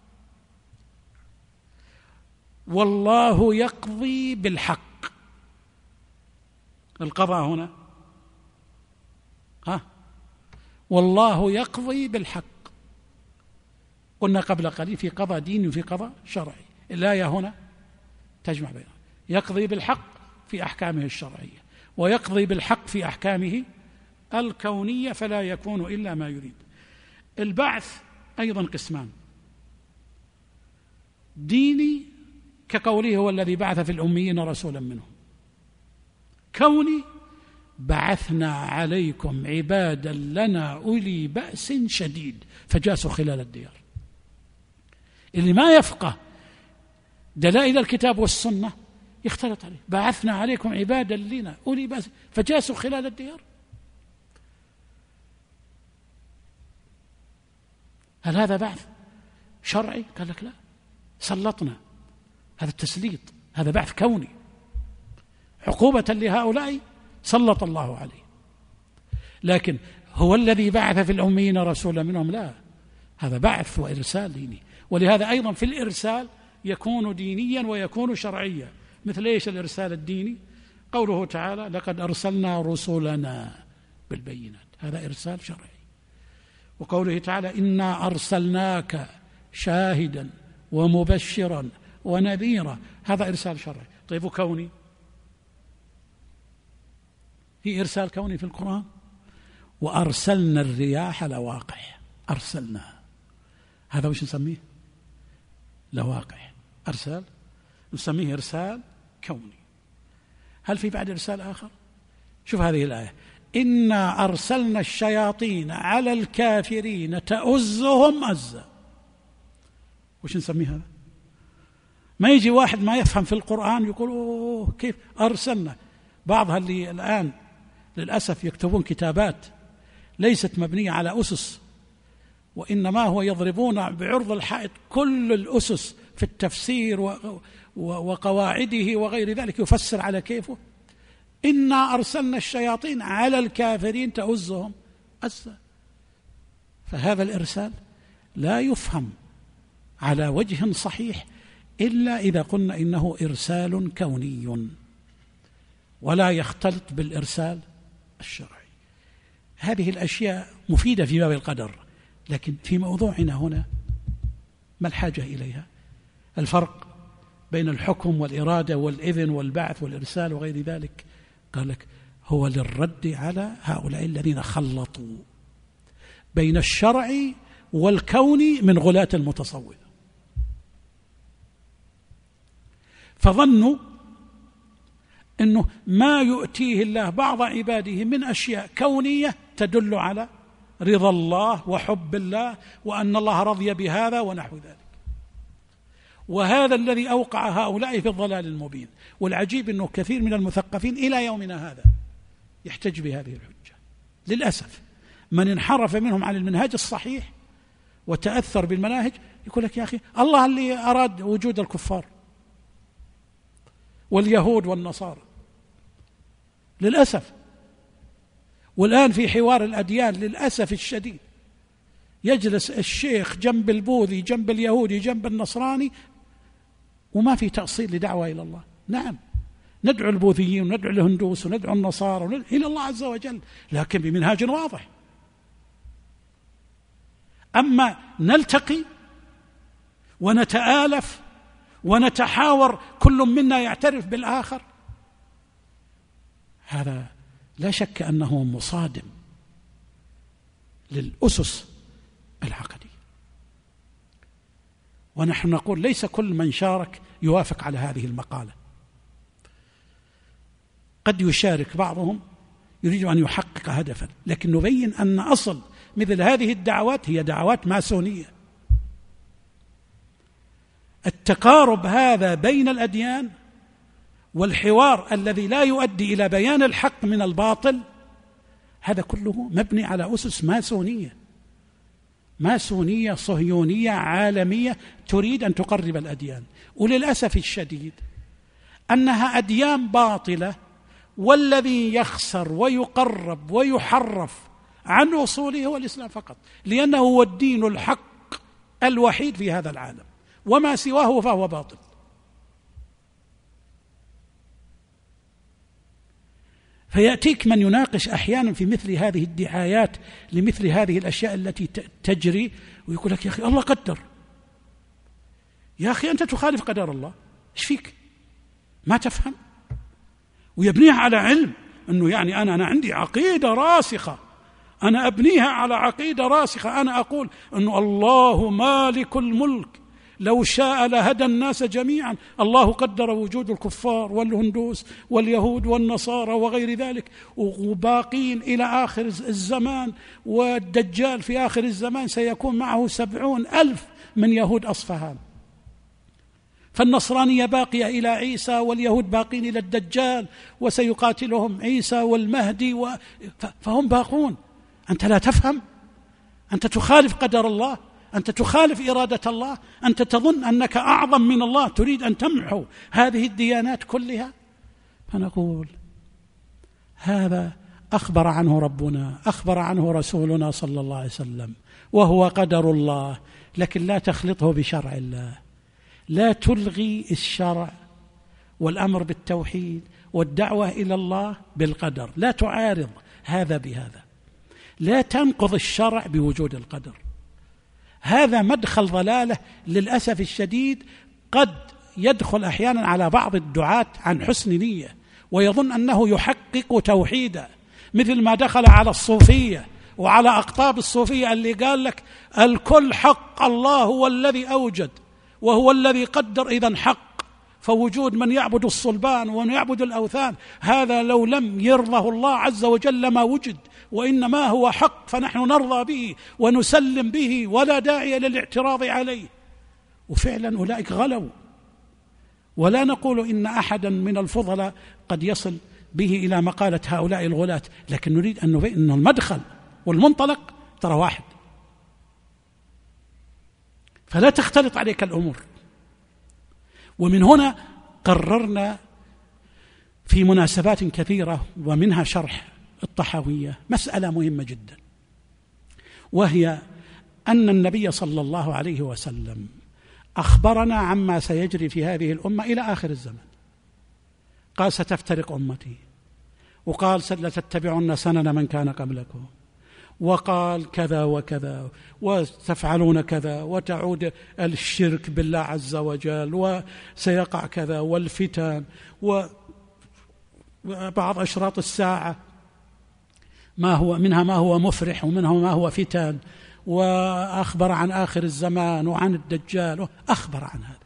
والله يقضي بالحق. القضاء هنا والله يقضي بالحق. قلنا قبل قليل في قضاء ديني وفي قضاء شرعي، الآية هنا تجمع بينهم، يقضي بالحق في أحكامه الشرعية ويقضي بالحق في أحكامه الكونية فلا يكون إلا ما يريد. البعث أيضا قسمان: ديني كقوله هو الذي بعث في الأميين رسولا منهم، كوني بعثنا عليكم عبادا لنا أولي بأس شديد فجاسوا خلال الديار. اللي ما يفقه دلائل الكتاب والسنة يختلط عليه، بعثنا عليكم عبادا لنا أولي بأس فجاسوا خلال الديار. هل هذا بعث شرعي؟ قال لك لا، سلطنا، هذا التسليط، هذا بعث كوني عقوبة لهؤلاء سلط الله عليه. لكن هو الذي بعث في الأميين رسولا منهم؟ لا، هذا بعث وإرسال ديني. ولهذا أيضا في الإرسال يكون دينيا ويكون شرعيا. مثل إيش الإرسال الديني؟ قوله تعالى لقد أرسلنا رسلنا بالبينات، هذا إرسال شرعي. وقوله تعالى إنا أرسلناك شاهدا ومبشرا ونذيرا، هذا إرسال شرعي. طيب وكوني؟ في إرسال كوني في القرآن. وأرسلنا الرياح لواقح، أرسلنا، هذا وش نسميه؟ لواقح، أرسال نسميه إرسال كوني. هل في بعد إرسال آخر؟ شوف هذه الآية، إنا أرسلنا الشياطين على الكافرين تؤزهم أزا. وش نسميه هذا؟ ما يجي واحد ما يفهم في القرآن يقول أوه كيف أرسلنا. بعضها اللي الآن للأسف يكتبون كتابات ليست مبنية على أسس، وإنما هو يضربون بعرض الحائط كل الأسس في التفسير وقواعده وغير ذلك، يفسر على كيفه. إنا أرسلنا الشياطين على الكافرين تؤزهم أزا. فهذا الإرسال لا يفهم على وجه صحيح إلا إذا قلنا إنه إرسال كوني ولا يختلط بالإرسال الشرعي. هذه الأشياء مفيدة في باب القدر، لكن في موضوعنا هنا ما الحاجة إليها؟ الفرق بين الحكم والإرادة والإذن والبعث والإرسال وغير ذلك، قال لك هو للرد على هؤلاء الذين خلطوا بين الشرع والكون من غلاة المتصوفة، فظنوا أنه ما يؤتيه الله بعض عباده من أشياء كونية تدل على رضا الله وحب الله وأن الله رضي بهذا ونحو ذلك. وهذا الذي أوقع هؤلاء في الضلال المبين. والعجيب أنه كثير من المثقفين إلى يومنا هذا يحتج بهذه الحجة. للأسف من انحرف منهم عن المنهاج الصحيح وتأثر بالمناهج يقول لك يا أخي الله اللي أراد وجود الكفار واليهود والنصارى، للأسف. والآن في حوار الأديان للأسف الشديد يجلس الشيخ جنب البوذي جنب اليهودي جنب النصراني وما في تأصيل لدعوة إلى الله. نعم ندعو البوذيين وندعو الهندوس وندعو النصارى إلى الله عز وجل، لكن بمنهاج واضح. أما نلتقي ونتآلف ونتحاور كل منا يعترف بالآخر، هذا لا شك أنه مصادم للأسس العقدية. ونحن نقول ليس كل من شارك يوافق على هذه المقالة، قد يشارك بعضهم يريد أن يحقق هدفا، لكن نبين أن أصل مثل هذه الدعوات هي دعوات ماسونية. التقارب هذا بين الأديان والحوار الذي لا يؤدي إلى بيان الحق من الباطل، هذا كله مبني على أسس ماسونية صهيونية عالمية تريد أن تقرب الأديان. وللأسف الشديد أنها أديان باطلة، والذي يخسر ويقرب ويحرف عن أصوله هو الإسلام فقط، لأنه هو الدين الحق الوحيد في هذا العالم، وما سواه فهو باطل. فيأتيك من يناقش أحيانا في مثل هذه الدعايات لمثل هذه الأشياء التي تجري ويقول لك يا أخي الله قدر. يا أخي أنت تخالف قدر الله، إيش فيك؟ ما تفهم؟ ويبنيها على علم أنه يعني أنا عندي عقيدة راسخة، أنا أبنيها على عقيدة راسخة، أنا أقول أنه الله مالك الملك لو شاء لهدى الناس جميعا، الله قدر وجود الكفار والهندوس واليهود والنصارى وغير ذلك وباقين إلى آخر الزمان، والدجال في آخر الزمان سيكون معه 70,000 من يهود أصفهان، فالنصرانية باقية إلى عيسى واليهود باقين إلى الدجال وسيقاتلهم عيسى والمهدي فهم باقون. أنت لا تفهم؟ أنت تخالف قدر الله، أنت تخالف إرادة الله، أنت تظن أنك أعظم من الله، تريد أن تمحو هذه الديانات كلها. فنقول هذا أخبر عنه ربنا، أخبر عنه رسولنا صلى الله عليه وسلم، وهو قدر الله، لكن لا تخلطه بشرع الله. لا تلغي الشرع والأمر بالتوحيد والدعوة إلى الله بالقدر، لا تعارض هذا بهذا. لا تنقض الشرع بوجود القدر. هذا مدخل ضلالة للأسف الشديد قد يدخل أحيانا على بعض الدعاة عن حسن نية ويظن أنه يحقق توحيدا، مثل ما دخل على الصوفية وعلى أقطاب الصوفية اللي قال لك الكل حق، الله هو الذي أوجد وهو الذي قدر، إذن حق. فوجود من يعبد الصلبان ومن يعبد الأوثان هذا لو لم يرضه الله عز وجل ما وجد، وإنما هو حق فنحن نرضى به ونسلم به ولا داعي للاعتراض عليه. وفعلا أولئك غلوا، ولا نقول إن أحدا من الفضلاء قد يصل به إلى مقالة هؤلاء الغلاة، لكن نريد أن نبين أن المدخل والمنطلق ترى واحد، فلا تختلط عليك الأمور. ومن هنا قررنا في مناسبات كثيرة ومنها شرح الطحاوية مسألة مهمة جدا، وهي أن النبي صلى الله عليه وسلم أخبرنا عما سيجري في هذه الأمة إلى آخر الزمن. قال ستفترق أمتي، وقال لتتبعن سنن من كان قبلكم، وقال كذا وكذا، وتفعلون كذا، وتعود الشرك بالله عز وجل، وسيقع كذا، والفتن، وبعض أشراط الساعة ما هو منها ما هو مفرح ومنها ما هو فتن، وأخبر عن آخر الزمان وعن الدجال، أخبر عن هذا.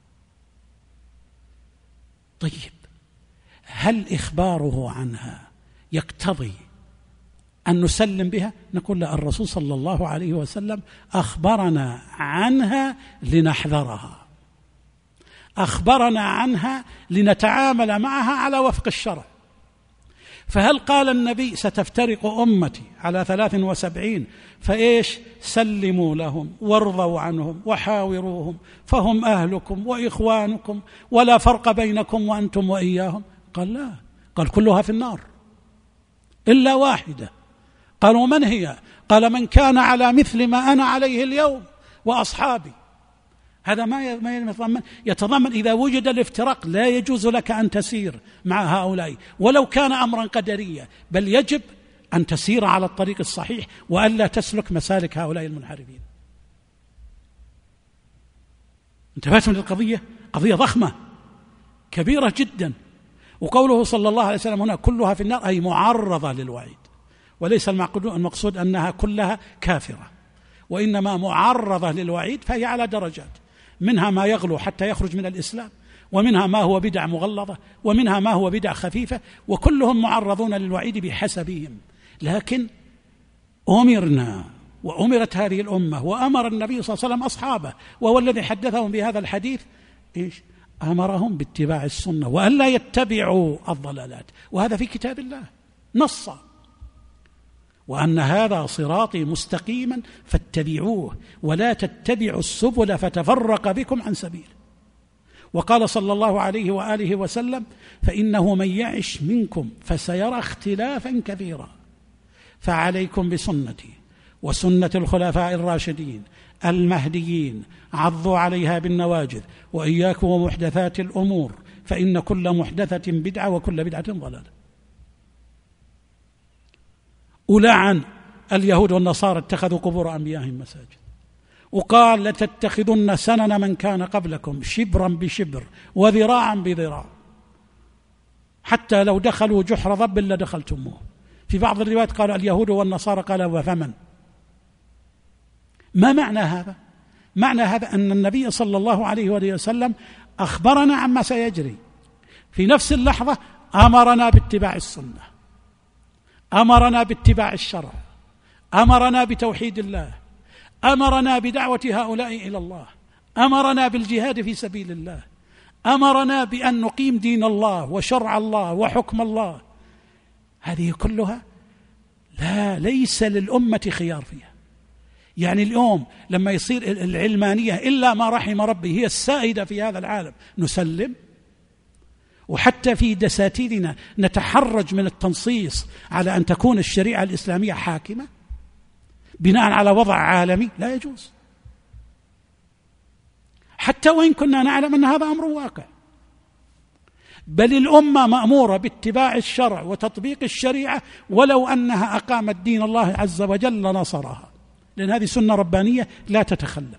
طيب هل إخباره عنها يقتضي أن نسلم بها؟ نقول لا، الرسول صلى الله عليه وسلم أخبرنا عنها لنحذرها، أخبرنا عنها لنتعامل معها على وفق الشرع. فهل قال النبي ستفترق أمتي على 73 فإيش سلموا لهم وارضوا عنهم وحاوروهم فهم أهلكم وإخوانكم ولا فرق بينكم وأنتم وإياهم؟ قال لا، قال كلها في النار إلا واحدة. قالوا من هي؟ قال من كان على مثل ما أنا عليه اليوم وأصحابي. هذا ما يتضمن إذا وجد الافتراق لا يجوز لك أن تسير مع هؤلاء ولو كان أمرا قدريا، بل يجب أن تسير على الطريق الصحيح وألا تسلك مسالك هؤلاء المنحرفين. انتبهتم للقضية؟ قضية ضخمة كبيرة جدا. وقوله صلى الله عليه وسلم هنا كلها في النار أي معرضة للوعيد، وليس المقصود أنها كلها كافرة، وإنما معرضة للوعيد، فهي على درجات، منها ما يغلو حتى يخرج من الإسلام، ومنها ما هو بدع مغلظة، ومنها ما هو بدع خفيفة، وكلهم معرضون للوعيد بحسبهم. لكن أمرنا وأمرت هذه الأمة وأمر النبي صلى الله عليه وسلم أصحابه، وهو الذي حدثهم بهذا الحديث، إيش؟ أمرهم باتباع السنة وأن لا يتبعوا الضلالات، وهذا في كتاب الله نصا، وأن هذا صراطي مستقيما فاتبعوه ولا تتبعوا السبل فتفرق بكم عن سبيله. وقال صلى الله عليه وآله وسلم فإنه من يعش منكم فسيرى اختلافا كثيرا فعليكم بسنتي وسنة الخلفاء الراشدين المهديين عضوا عليها بالنواجذ وإياكم ومحدثات الأمور فإن كل محدثة بدعة وكل بدعة ضلالة. ولعن اليهود والنصارى اتخذوا قبور أنبيائهم مساجد، وقال لتتخذن سنن من كان قبلكم شبرا بشبر وذراعا بذراع حتى لو دخلوا جحر ضب لدخلتموه. في بعض الروايات قال اليهود والنصارى، قال وفمن. ما معنى هذا؟ معنى هذا أن النبي صلى الله عليه وسلم أخبرنا عما سيجري، في نفس اللحظة أمرنا باتباع السنة، أمرنا باتباع الشرع، أمرنا بتوحيد الله، أمرنا بدعوة هؤلاء إلى الله، أمرنا بالجهاد في سبيل الله، أمرنا بأن نقيم دين الله وشرع الله وحكم الله. هذه كلها ليس للأمة خيار فيها. يعني اليوم لما يصير العلمانية إلا ما رحم ربي هي السائدة في هذا العالم نسلم، وحتى في دساتيرنا نتحرج من التنصيص على أن تكون الشريعة الإسلامية حاكمة. بناء على وضع عالمي لا يجوز، حتى وإن كنا نعلم أن هذا أمر واقع. بل الأمة مأمورة باتباع الشرع وتطبيق الشريعة، ولو أنها أقامت دين الله عز وجل لنصرها، لأن هذه سنة ربانية لا تتخلف.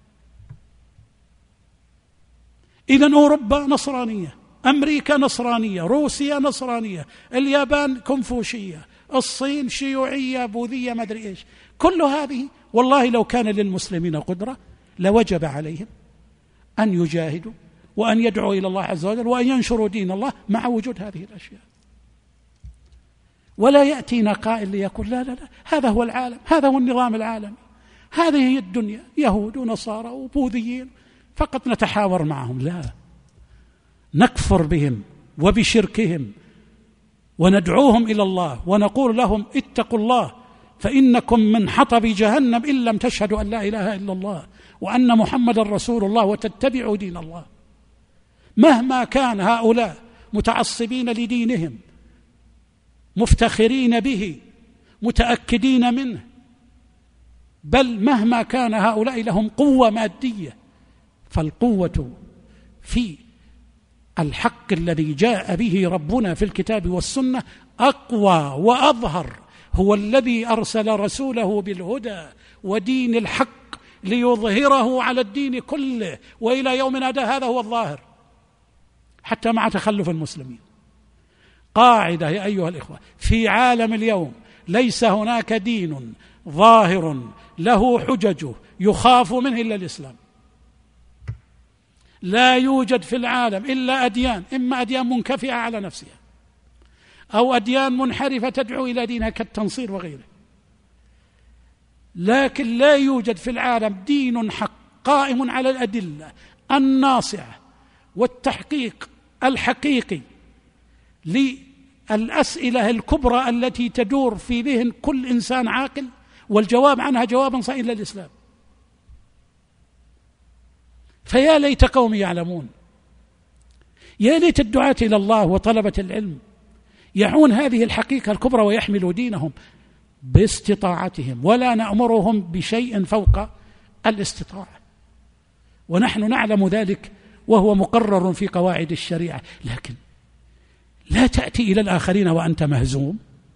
إذن أوروبا نصرانية، أمريكا نصرانية، روسيا نصرانية، اليابان كونفوشية، الصين شيوعية بوذية ما أدري إيش. كل هذه والله لو كان للمسلمين قدرة لوجب عليهم أن يجاهدوا وأن يدعوا إلى الله عز وجل وأن ينشروا دين الله مع وجود هذه الأشياء. ولا يأتينا قائل ليقول لا لا لا هذا هو العالم، هذا هو النظام العالمي، هذه هي الدنيا، يهود ونصارى وبوذيين فقط نتحاور معهم. لا، نكفر بهم وبشركهم وندعوهم إلى الله ونقول لهم اتقوا الله فإنكم من حطب جهنم إن لم تشهدوا أن لا إله إلا الله وأن محمد رسول الله وتتبعوا دين الله. مهما كان هؤلاء متعصبين لدينهم، مفتخرين به، متأكدين منه، بل مهما كان هؤلاء لهم قوة مادية، فالقوة في الحق الذي جاء به ربنا في الكتاب والسنة أقوى وأظهر. هو الذي أرسل رسوله بالهدى ودين الحق ليظهره على الدين كله، وإلى يومنا هذا هو الظاهر حتى مع تخلف المسلمين. قاعدة يا أيها الإخوة، في عالم اليوم ليس هناك دين ظاهر له حججه يخاف منه إلا الإسلام. لا يوجد في العالم إلا أديان، إما أديان منكفئة على نفسها أو أديان منحرفة تدعو إلى دينها كالتنصير وغيره، لكن لا يوجد في العالم دين حق قائم على الأدلة الناصعة والتحقيق الحقيقي للأسئلة الكبرى التي تدور في ذهن كل إنسان عاقل والجواب عنها جوابا صحيحا إلا الإسلام. فيا ليت قوم يعلمون، يا ليت الدعاة إلى الله وطلبة العلم يعون هذه الحقيقة الكبرى ويحملوا دينهم باستطاعتهم، ولا نأمرهم بشيء فوق الاستطاعة، ونحن نعلم ذلك وهو مقرر في قواعد الشريعة. لكن لا تأتي إلى الآخرين وأنت مهزوم،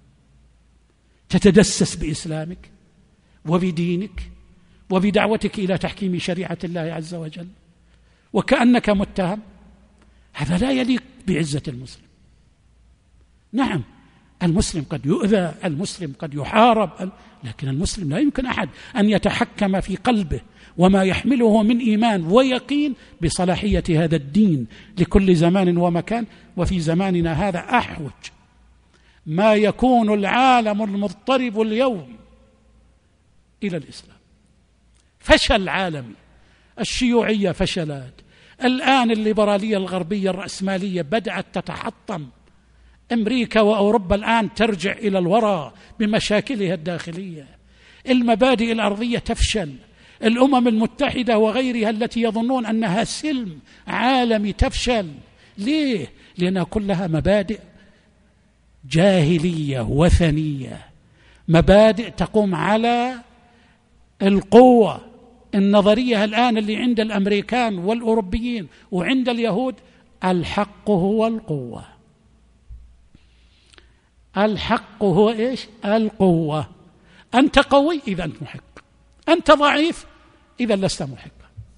تتدسس بإسلامك وبدينك وبدعوتك إلى تحكيم شريعة الله عز وجل وكأنك متهم. هذا لا يليق بعزة المسلم. نعم، المسلم قد يؤذى، المسلم قد يحارب، لكن المسلم لا يمكن أحد أن يتحكم في قلبه وما يحمله من إيمان ويقين بصلاحية هذا الدين لكل زمان ومكان. وفي زماننا هذا أحوج ما يكون العالم المضطرب اليوم إلى الإسلام. فشل عالمي، الشيوعية فشلت، الآن الليبرالية الغربية الرأسمالية بدأت تتحطم، أمريكا وأوروبا الآن ترجع إلى الوراء بمشاكلها الداخلية، المبادئ الأرضية تفشل، الأمم المتحدة وغيرها التي يظنون أنها سلم عالمي تفشل. ليه؟ لأنها كلها مبادئ جاهلية وثنية، مبادئ تقوم على القوة النظرية الآن اللي عند الأمريكان والأوروبيين وعند اليهود. الحق هو القوة، الحق هو إيش؟ القوة. أنت قوي إذا أنت محق، أنت ضعيف إذا لست محقا.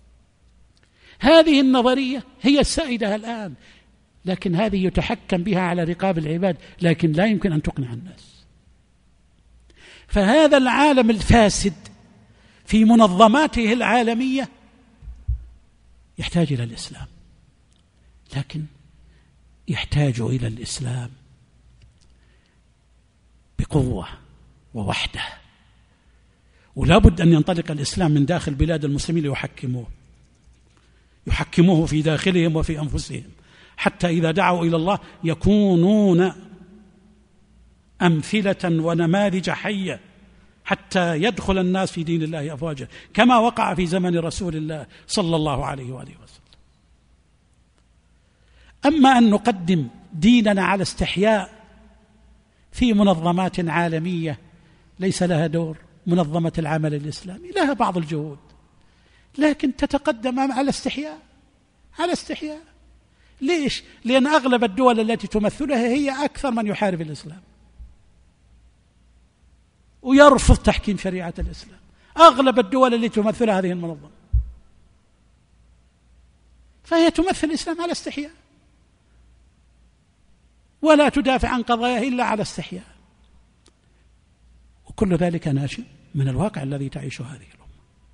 هذه النظرية هي السائدة الآن، لكن هذه يتحكم بها على رقاب العباد، لكن لا يمكن أن تقنع الناس. فهذا العالم الفاسد في منظماته العالمية يحتاج إلى الإسلام، لكن يحتاج إلى الإسلام بقوة ووحدة، ولا بد أن ينطلق الإسلام من داخل بلاد المسلمين يحكموه في داخلهم وفي أنفسهم، حتى إذا دعوا إلى الله يكونون أمثلة ونماذج حية حتى يدخل الناس في دين الله أفواجا، كما وقع في زمن رسول الله صلى الله عليه وآله وسلم. أما أن نقدم ديننا على استحياء في منظمات عالمية ليس لها دور منظمة العمل الإسلامي لها بعض الجهود، لكن تتقدم على استحياء، على استحياء. ليش؟ لأن أغلب الدول التي تمثلها هي أكثر من يحارب الإسلام ويرفض تحكيم شريعة الإسلام، أغلب الدول التي تمثلها هذه المنظمة، فهي تمثل الإسلام على استحياء، ولا تدافع عن قضاياه إلا على استحياء، وكل ذلك ناشئ من الواقع الذي تعيشه هذه الأمة.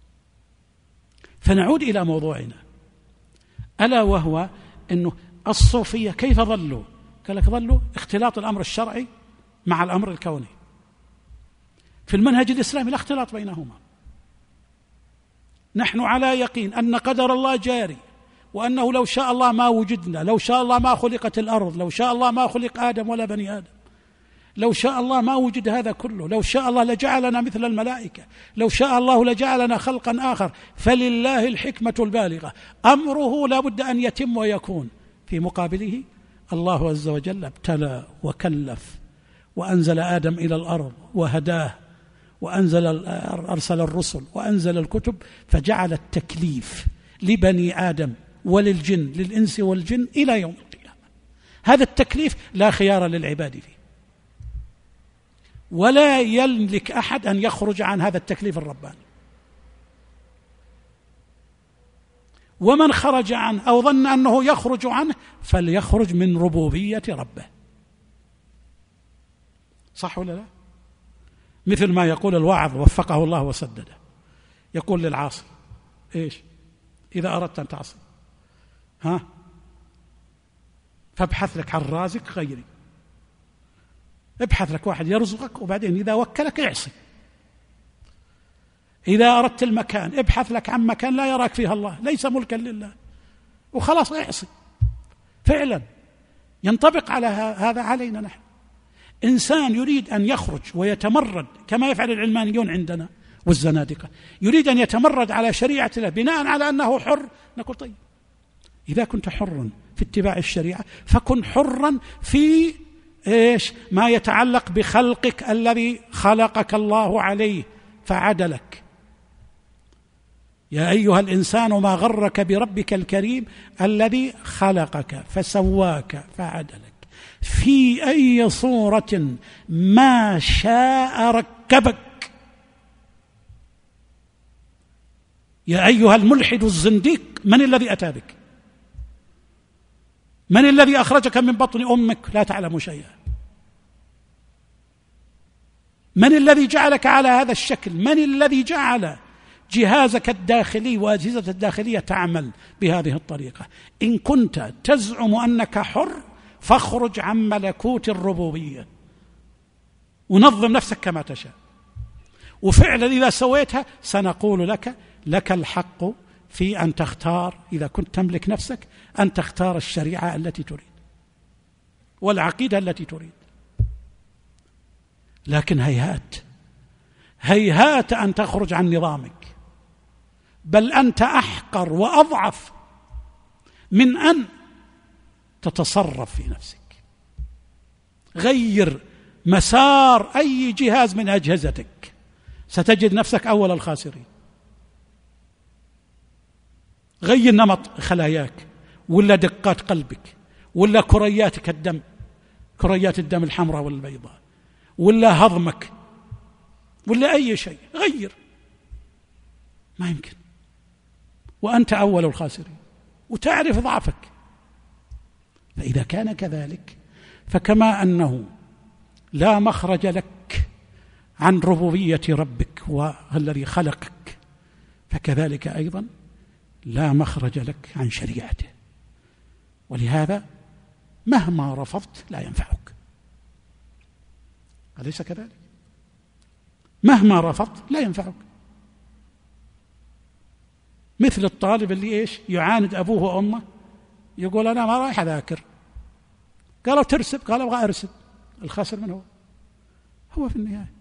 فنعود إلى موضوعنا، ألا وهو أنه الصوفية كيف ظلوا؟ قال لك ظلوا اختلاط الأمر الشرعي مع الأمر الكوني. في المنهج الإسلامي لا اختلاط بينهما، نحن على يقين أن قدر الله جاري، وأنه لو شاء الله ما وجدنا، لو شاء الله ما خلقت الأرض، لو شاء الله ما خلق آدم ولا بني آدم، لو شاء الله ما وجد هذا كله، لو شاء الله لجعلنا مثل الملائكة، لو شاء الله لجعلنا خلقا آخر، فلله الحكمة البالغة، أمره لا بد أن يتم ويكون. في مقابله الله عز وجل ابتلى وكلف وأنزل آدم إلى الأرض وهداه، أرسل الرسل وأنزل الكتب، فجعل التكليف لبني آدم وللجن، للإنس والجن إلى يوم القيامة. هذا التكليف لا خيار للعباد فيه، ولا يملك أحد أن يخرج عن هذا التكليف الرباني، ومن خرج عنه أو ظن أنه يخرج عنه فليخرج من ربوبية ربه. صح ولا لا؟ مثل ما يقول الواعظ وفقه الله وسدده، يقول للعاصي إيش؟ إذا أردت أن تعصي فابحث لك عن رازق غيري، ابحث لك واحد يرزقك، وبعدين إذا وكلك اعصي. إذا أردت المكان ابحث لك عن مكان لا يراك فيها الله، ليس ملكا لله، وخلاص اعصي. فعلا ينطبق على هذا علينا نحن. إنسان يريد أن يخرج ويتمرد كما يفعل العلمانيون عندنا والزنادقة، يريد أن يتمرد على شريعة الله بناء على أنه حر، نقول طيب إذا كنت حرا في اتباع الشريعة فكن حرا في إيش؟ ما يتعلق بخلقك الذي خلقك الله عليه فعدلك. يا أيها الإنسان ما غرك بربك الكريم الذي خلقك فسواك فعدلك في أي صورة ما شاء ركبك. يا أيها الملحد الزنديق، من الذي أتى بك؟ من الذي أخرجك من بطن أمك لا تعلم شيئا؟ من الذي جعلك على هذا الشكل؟ من الذي جعل جهازك الداخلي وأجهزة الداخلية تعمل بهذه الطريقة؟ إن كنت تزعم أنك حر فاخرج عن ملكوت الربوبية ونظم نفسك كما تشاء، وفعلا إذا سويتها سنقول لك الحق في أن تختار، إذا كنت تملك نفسك، أن تختار الشريعة التي تريد والعقيدة التي تريد. لكن هيهات أن تخرج عن نظامك، بل أنت أحقر وأضعف من أن تتصرف في نفسك. غير مسار أي جهاز من أجهزتك ستجد نفسك أول الخاسرين. غير نمط خلاياك ولا دقات قلبك ولا كرياتك الدم، كريات الدم الحمراء والبيضاء، ولا هضمك ولا أي شيء، غير، ما يمكن، وأنت أول الخاسرين وتعرف ضعفك. فإذا كان كذلك فكما أنه لا مخرج لك عن ربوبية ربك والذي خلقك، فكذلك أيضا لا مخرج لك عن شريعته، ولهذا مهما رفضت لا ينفعك. أليس كذلك؟ مهما رفضت لا ينفعك. مثل الطالب اللي إيش؟ يعاند أبوه وأمه، يقول أنا ما رايح أذاكر، قالوا ترسب، قال أبغى أرسب، الخاسر من هو في النهاية.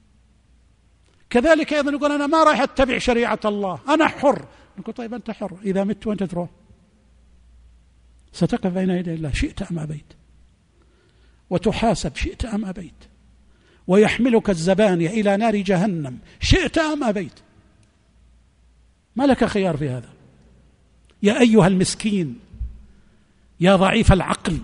كذلك أيضا يقول أنا ما رايح أتبع شريعة الله، أنا حر، نقول طيب أنت حر، إذا مت وأنت تروح ستقف بين يدي الله شئت أم أبيت، وتحاسب شئت أم أبيت، ويحملك الزبانية إلى نار جهنم شئت أم أبيت، ما لك خيار في هذا. يا أيها المسكين، يا ضعيف العقل،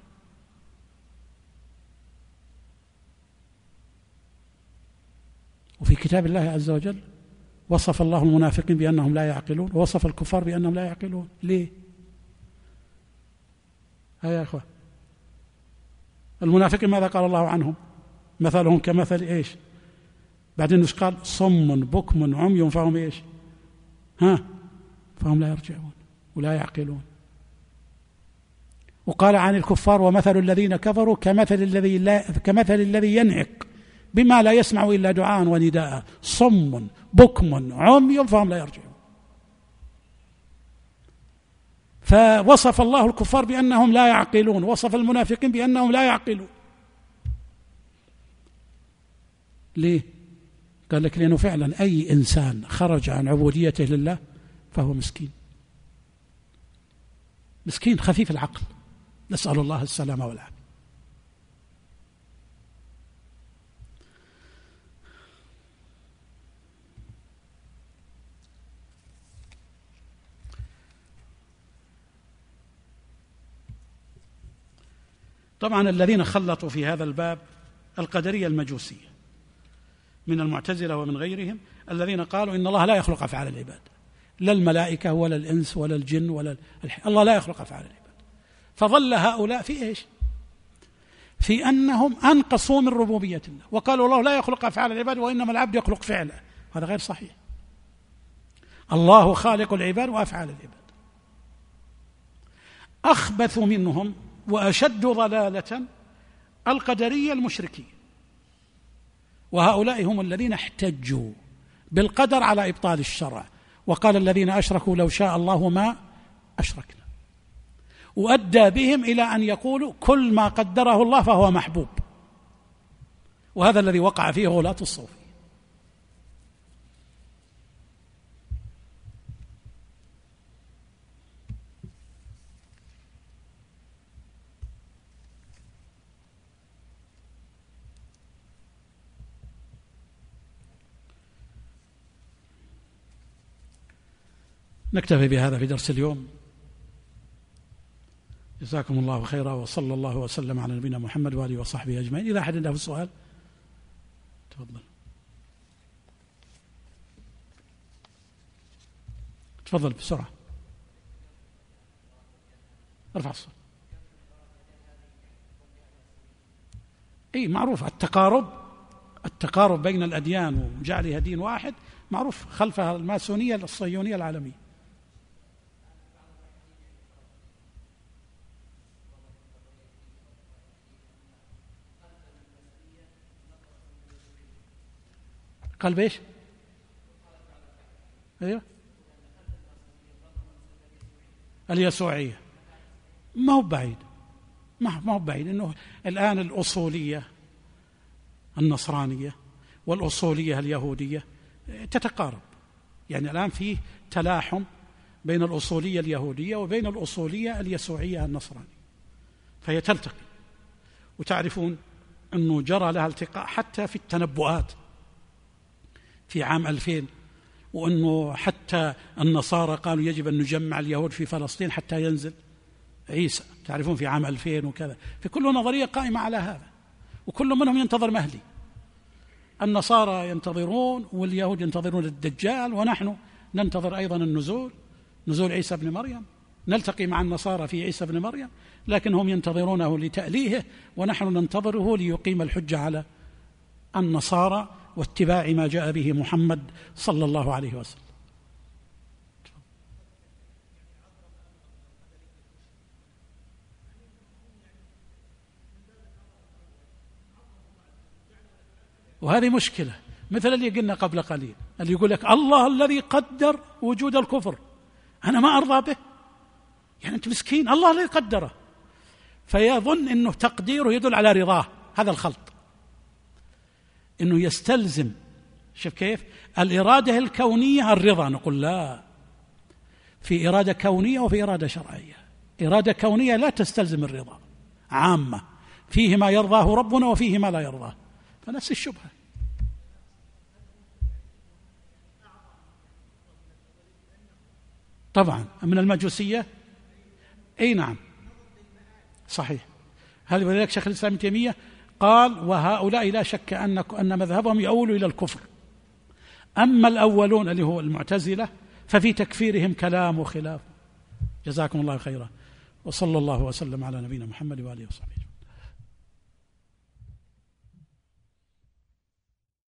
وفي كتاب الله عز وجل وصف الله المنافقين بأنهم لا يعقلون، ووصف الكفار بأنهم لا يعقلون. ليه؟ هيا يا أخوة، المنافقين ماذا قال الله عنهم؟ مثلهم كمثل إيش؟ بعدين إيش قال؟ صم بكم عمي فهم إيش؟ فهم لا يرجعون ولا يعقلون. وقال عن الكفار ومثل الذين كفروا كمثل الذي ينعق بما لا يسمع إلا دعاء ونداء، صم بكم عمي فهم لا يرجعون. فوصف الله الكفار بأنهم لا يعقلون، وصف المنافقين بأنهم لا يعقلون. ليه؟ قال لك لأنه فعلا أي إنسان خرج عن عبوديته لله فهو مسكين، مسكين خفيف العقل، نسأل الله السلامة والعافية. طبعا الذين خلطوا في هذا الباب القدرية المجوسية من المعتزلة ومن غيرهم، الذين قالوا إن الله لا يخلق أفعال العباد، لا الملائكة ولا الإنس ولا الجن ولا الله لا يخلق أفعال العباد. فظل هؤلاء في إيش؟ في أنهم أنقصوا من ربوبية الله، وقالوا الله لا يخلق أفعال العباد وإنما العبد يخلق فعله. هذا غير صحيح. الله خالق العباد وأفعال العباد. أخبث منهم وأشد ضلالة القدرية المشركين، وهؤلاء هم الذين احتجوا بالقدر على إبطال الشرع، وقال الذين أشركوا لو شاء الله ما أشركنا، وأدى بهم إلى أن يقولوا كل ما قدره الله فهو محبوب، وهذا الذي وقع فيه غلاة الصوفية. نكتفي بهذا في درس اليوم. جزاكم الله خيرا، وصلى الله وسلم على نبينا محمد وآله وصحبه أجمعين. إذا أحد عنده سؤال تفضل. تفضل بسرعة، ارفع الصوت. أي معروف التقارب بين الأديان وجعلها دين واحد معروف، خلفها الماسونية الصهيونية العالمية. قلب ايش؟ ايوه اليسوعية. ما هو بعيد انه الآن الأصولية النصرانية والأصولية اليهودية تتقارب، يعني الآن فيه تلاحم بين الأصولية اليهودية وبين الأصولية اليسوعية النصرانية، فهي تلتقي. وتعرفون أنه جرى لها التقاء حتى في التنبؤات في عام 2000، وأنه حتى النصارى قالوا يجب أن نجمع اليهود في فلسطين حتى ينزل عيسى، تعرفون في عام 2000 وكذا. في كل نظرية قائمة على هذا، وكل منهم ينتظر مهدي. النصارى ينتظرون واليهود ينتظرون الدجال، ونحن ننتظر أيضا نزول عيسى بن مريم، نلتقي مع النصارى في عيسى بن مريم، لكن هم ينتظرونه لتأليهه، ونحن ننتظره ليقيم الحجة على النصارى واتباع ما جاء به محمد صلى الله عليه وسلم. وهذه مشكلة، مثل اللي قلنا قبل قليل، اللي يقول لك الله الذي قدر وجود الكفر، أنا ما أرضى به، يعني أنت مسكين، الله الذي قدره، فيظن أنه تقديره يدل على رضاه. هذا الخلط، أنه يستلزم، شوف كيف، الإرادة الكونية الرضا. نقول لا، في إرادة كونية وفي إرادة شرعية. إرادة كونية لا تستلزم الرضا، عامة، فيه ما يرضاه ربنا وفيه ما لا يرضاه، نفس الشبهة. طبعا من المجوسية، أي نعم صحيح. هذا ولذلك شيخ الإسلام ابن تيمية قال وهؤلاء لا شك أن مذهبهم يؤول إلى الكفر. أما الأولون اللي هو المعتزلة ففي تكفيرهم كلام وخلاف. جزاكم الله خيرا، وصلى الله وسلم على نبينا محمد وآله وصحبه.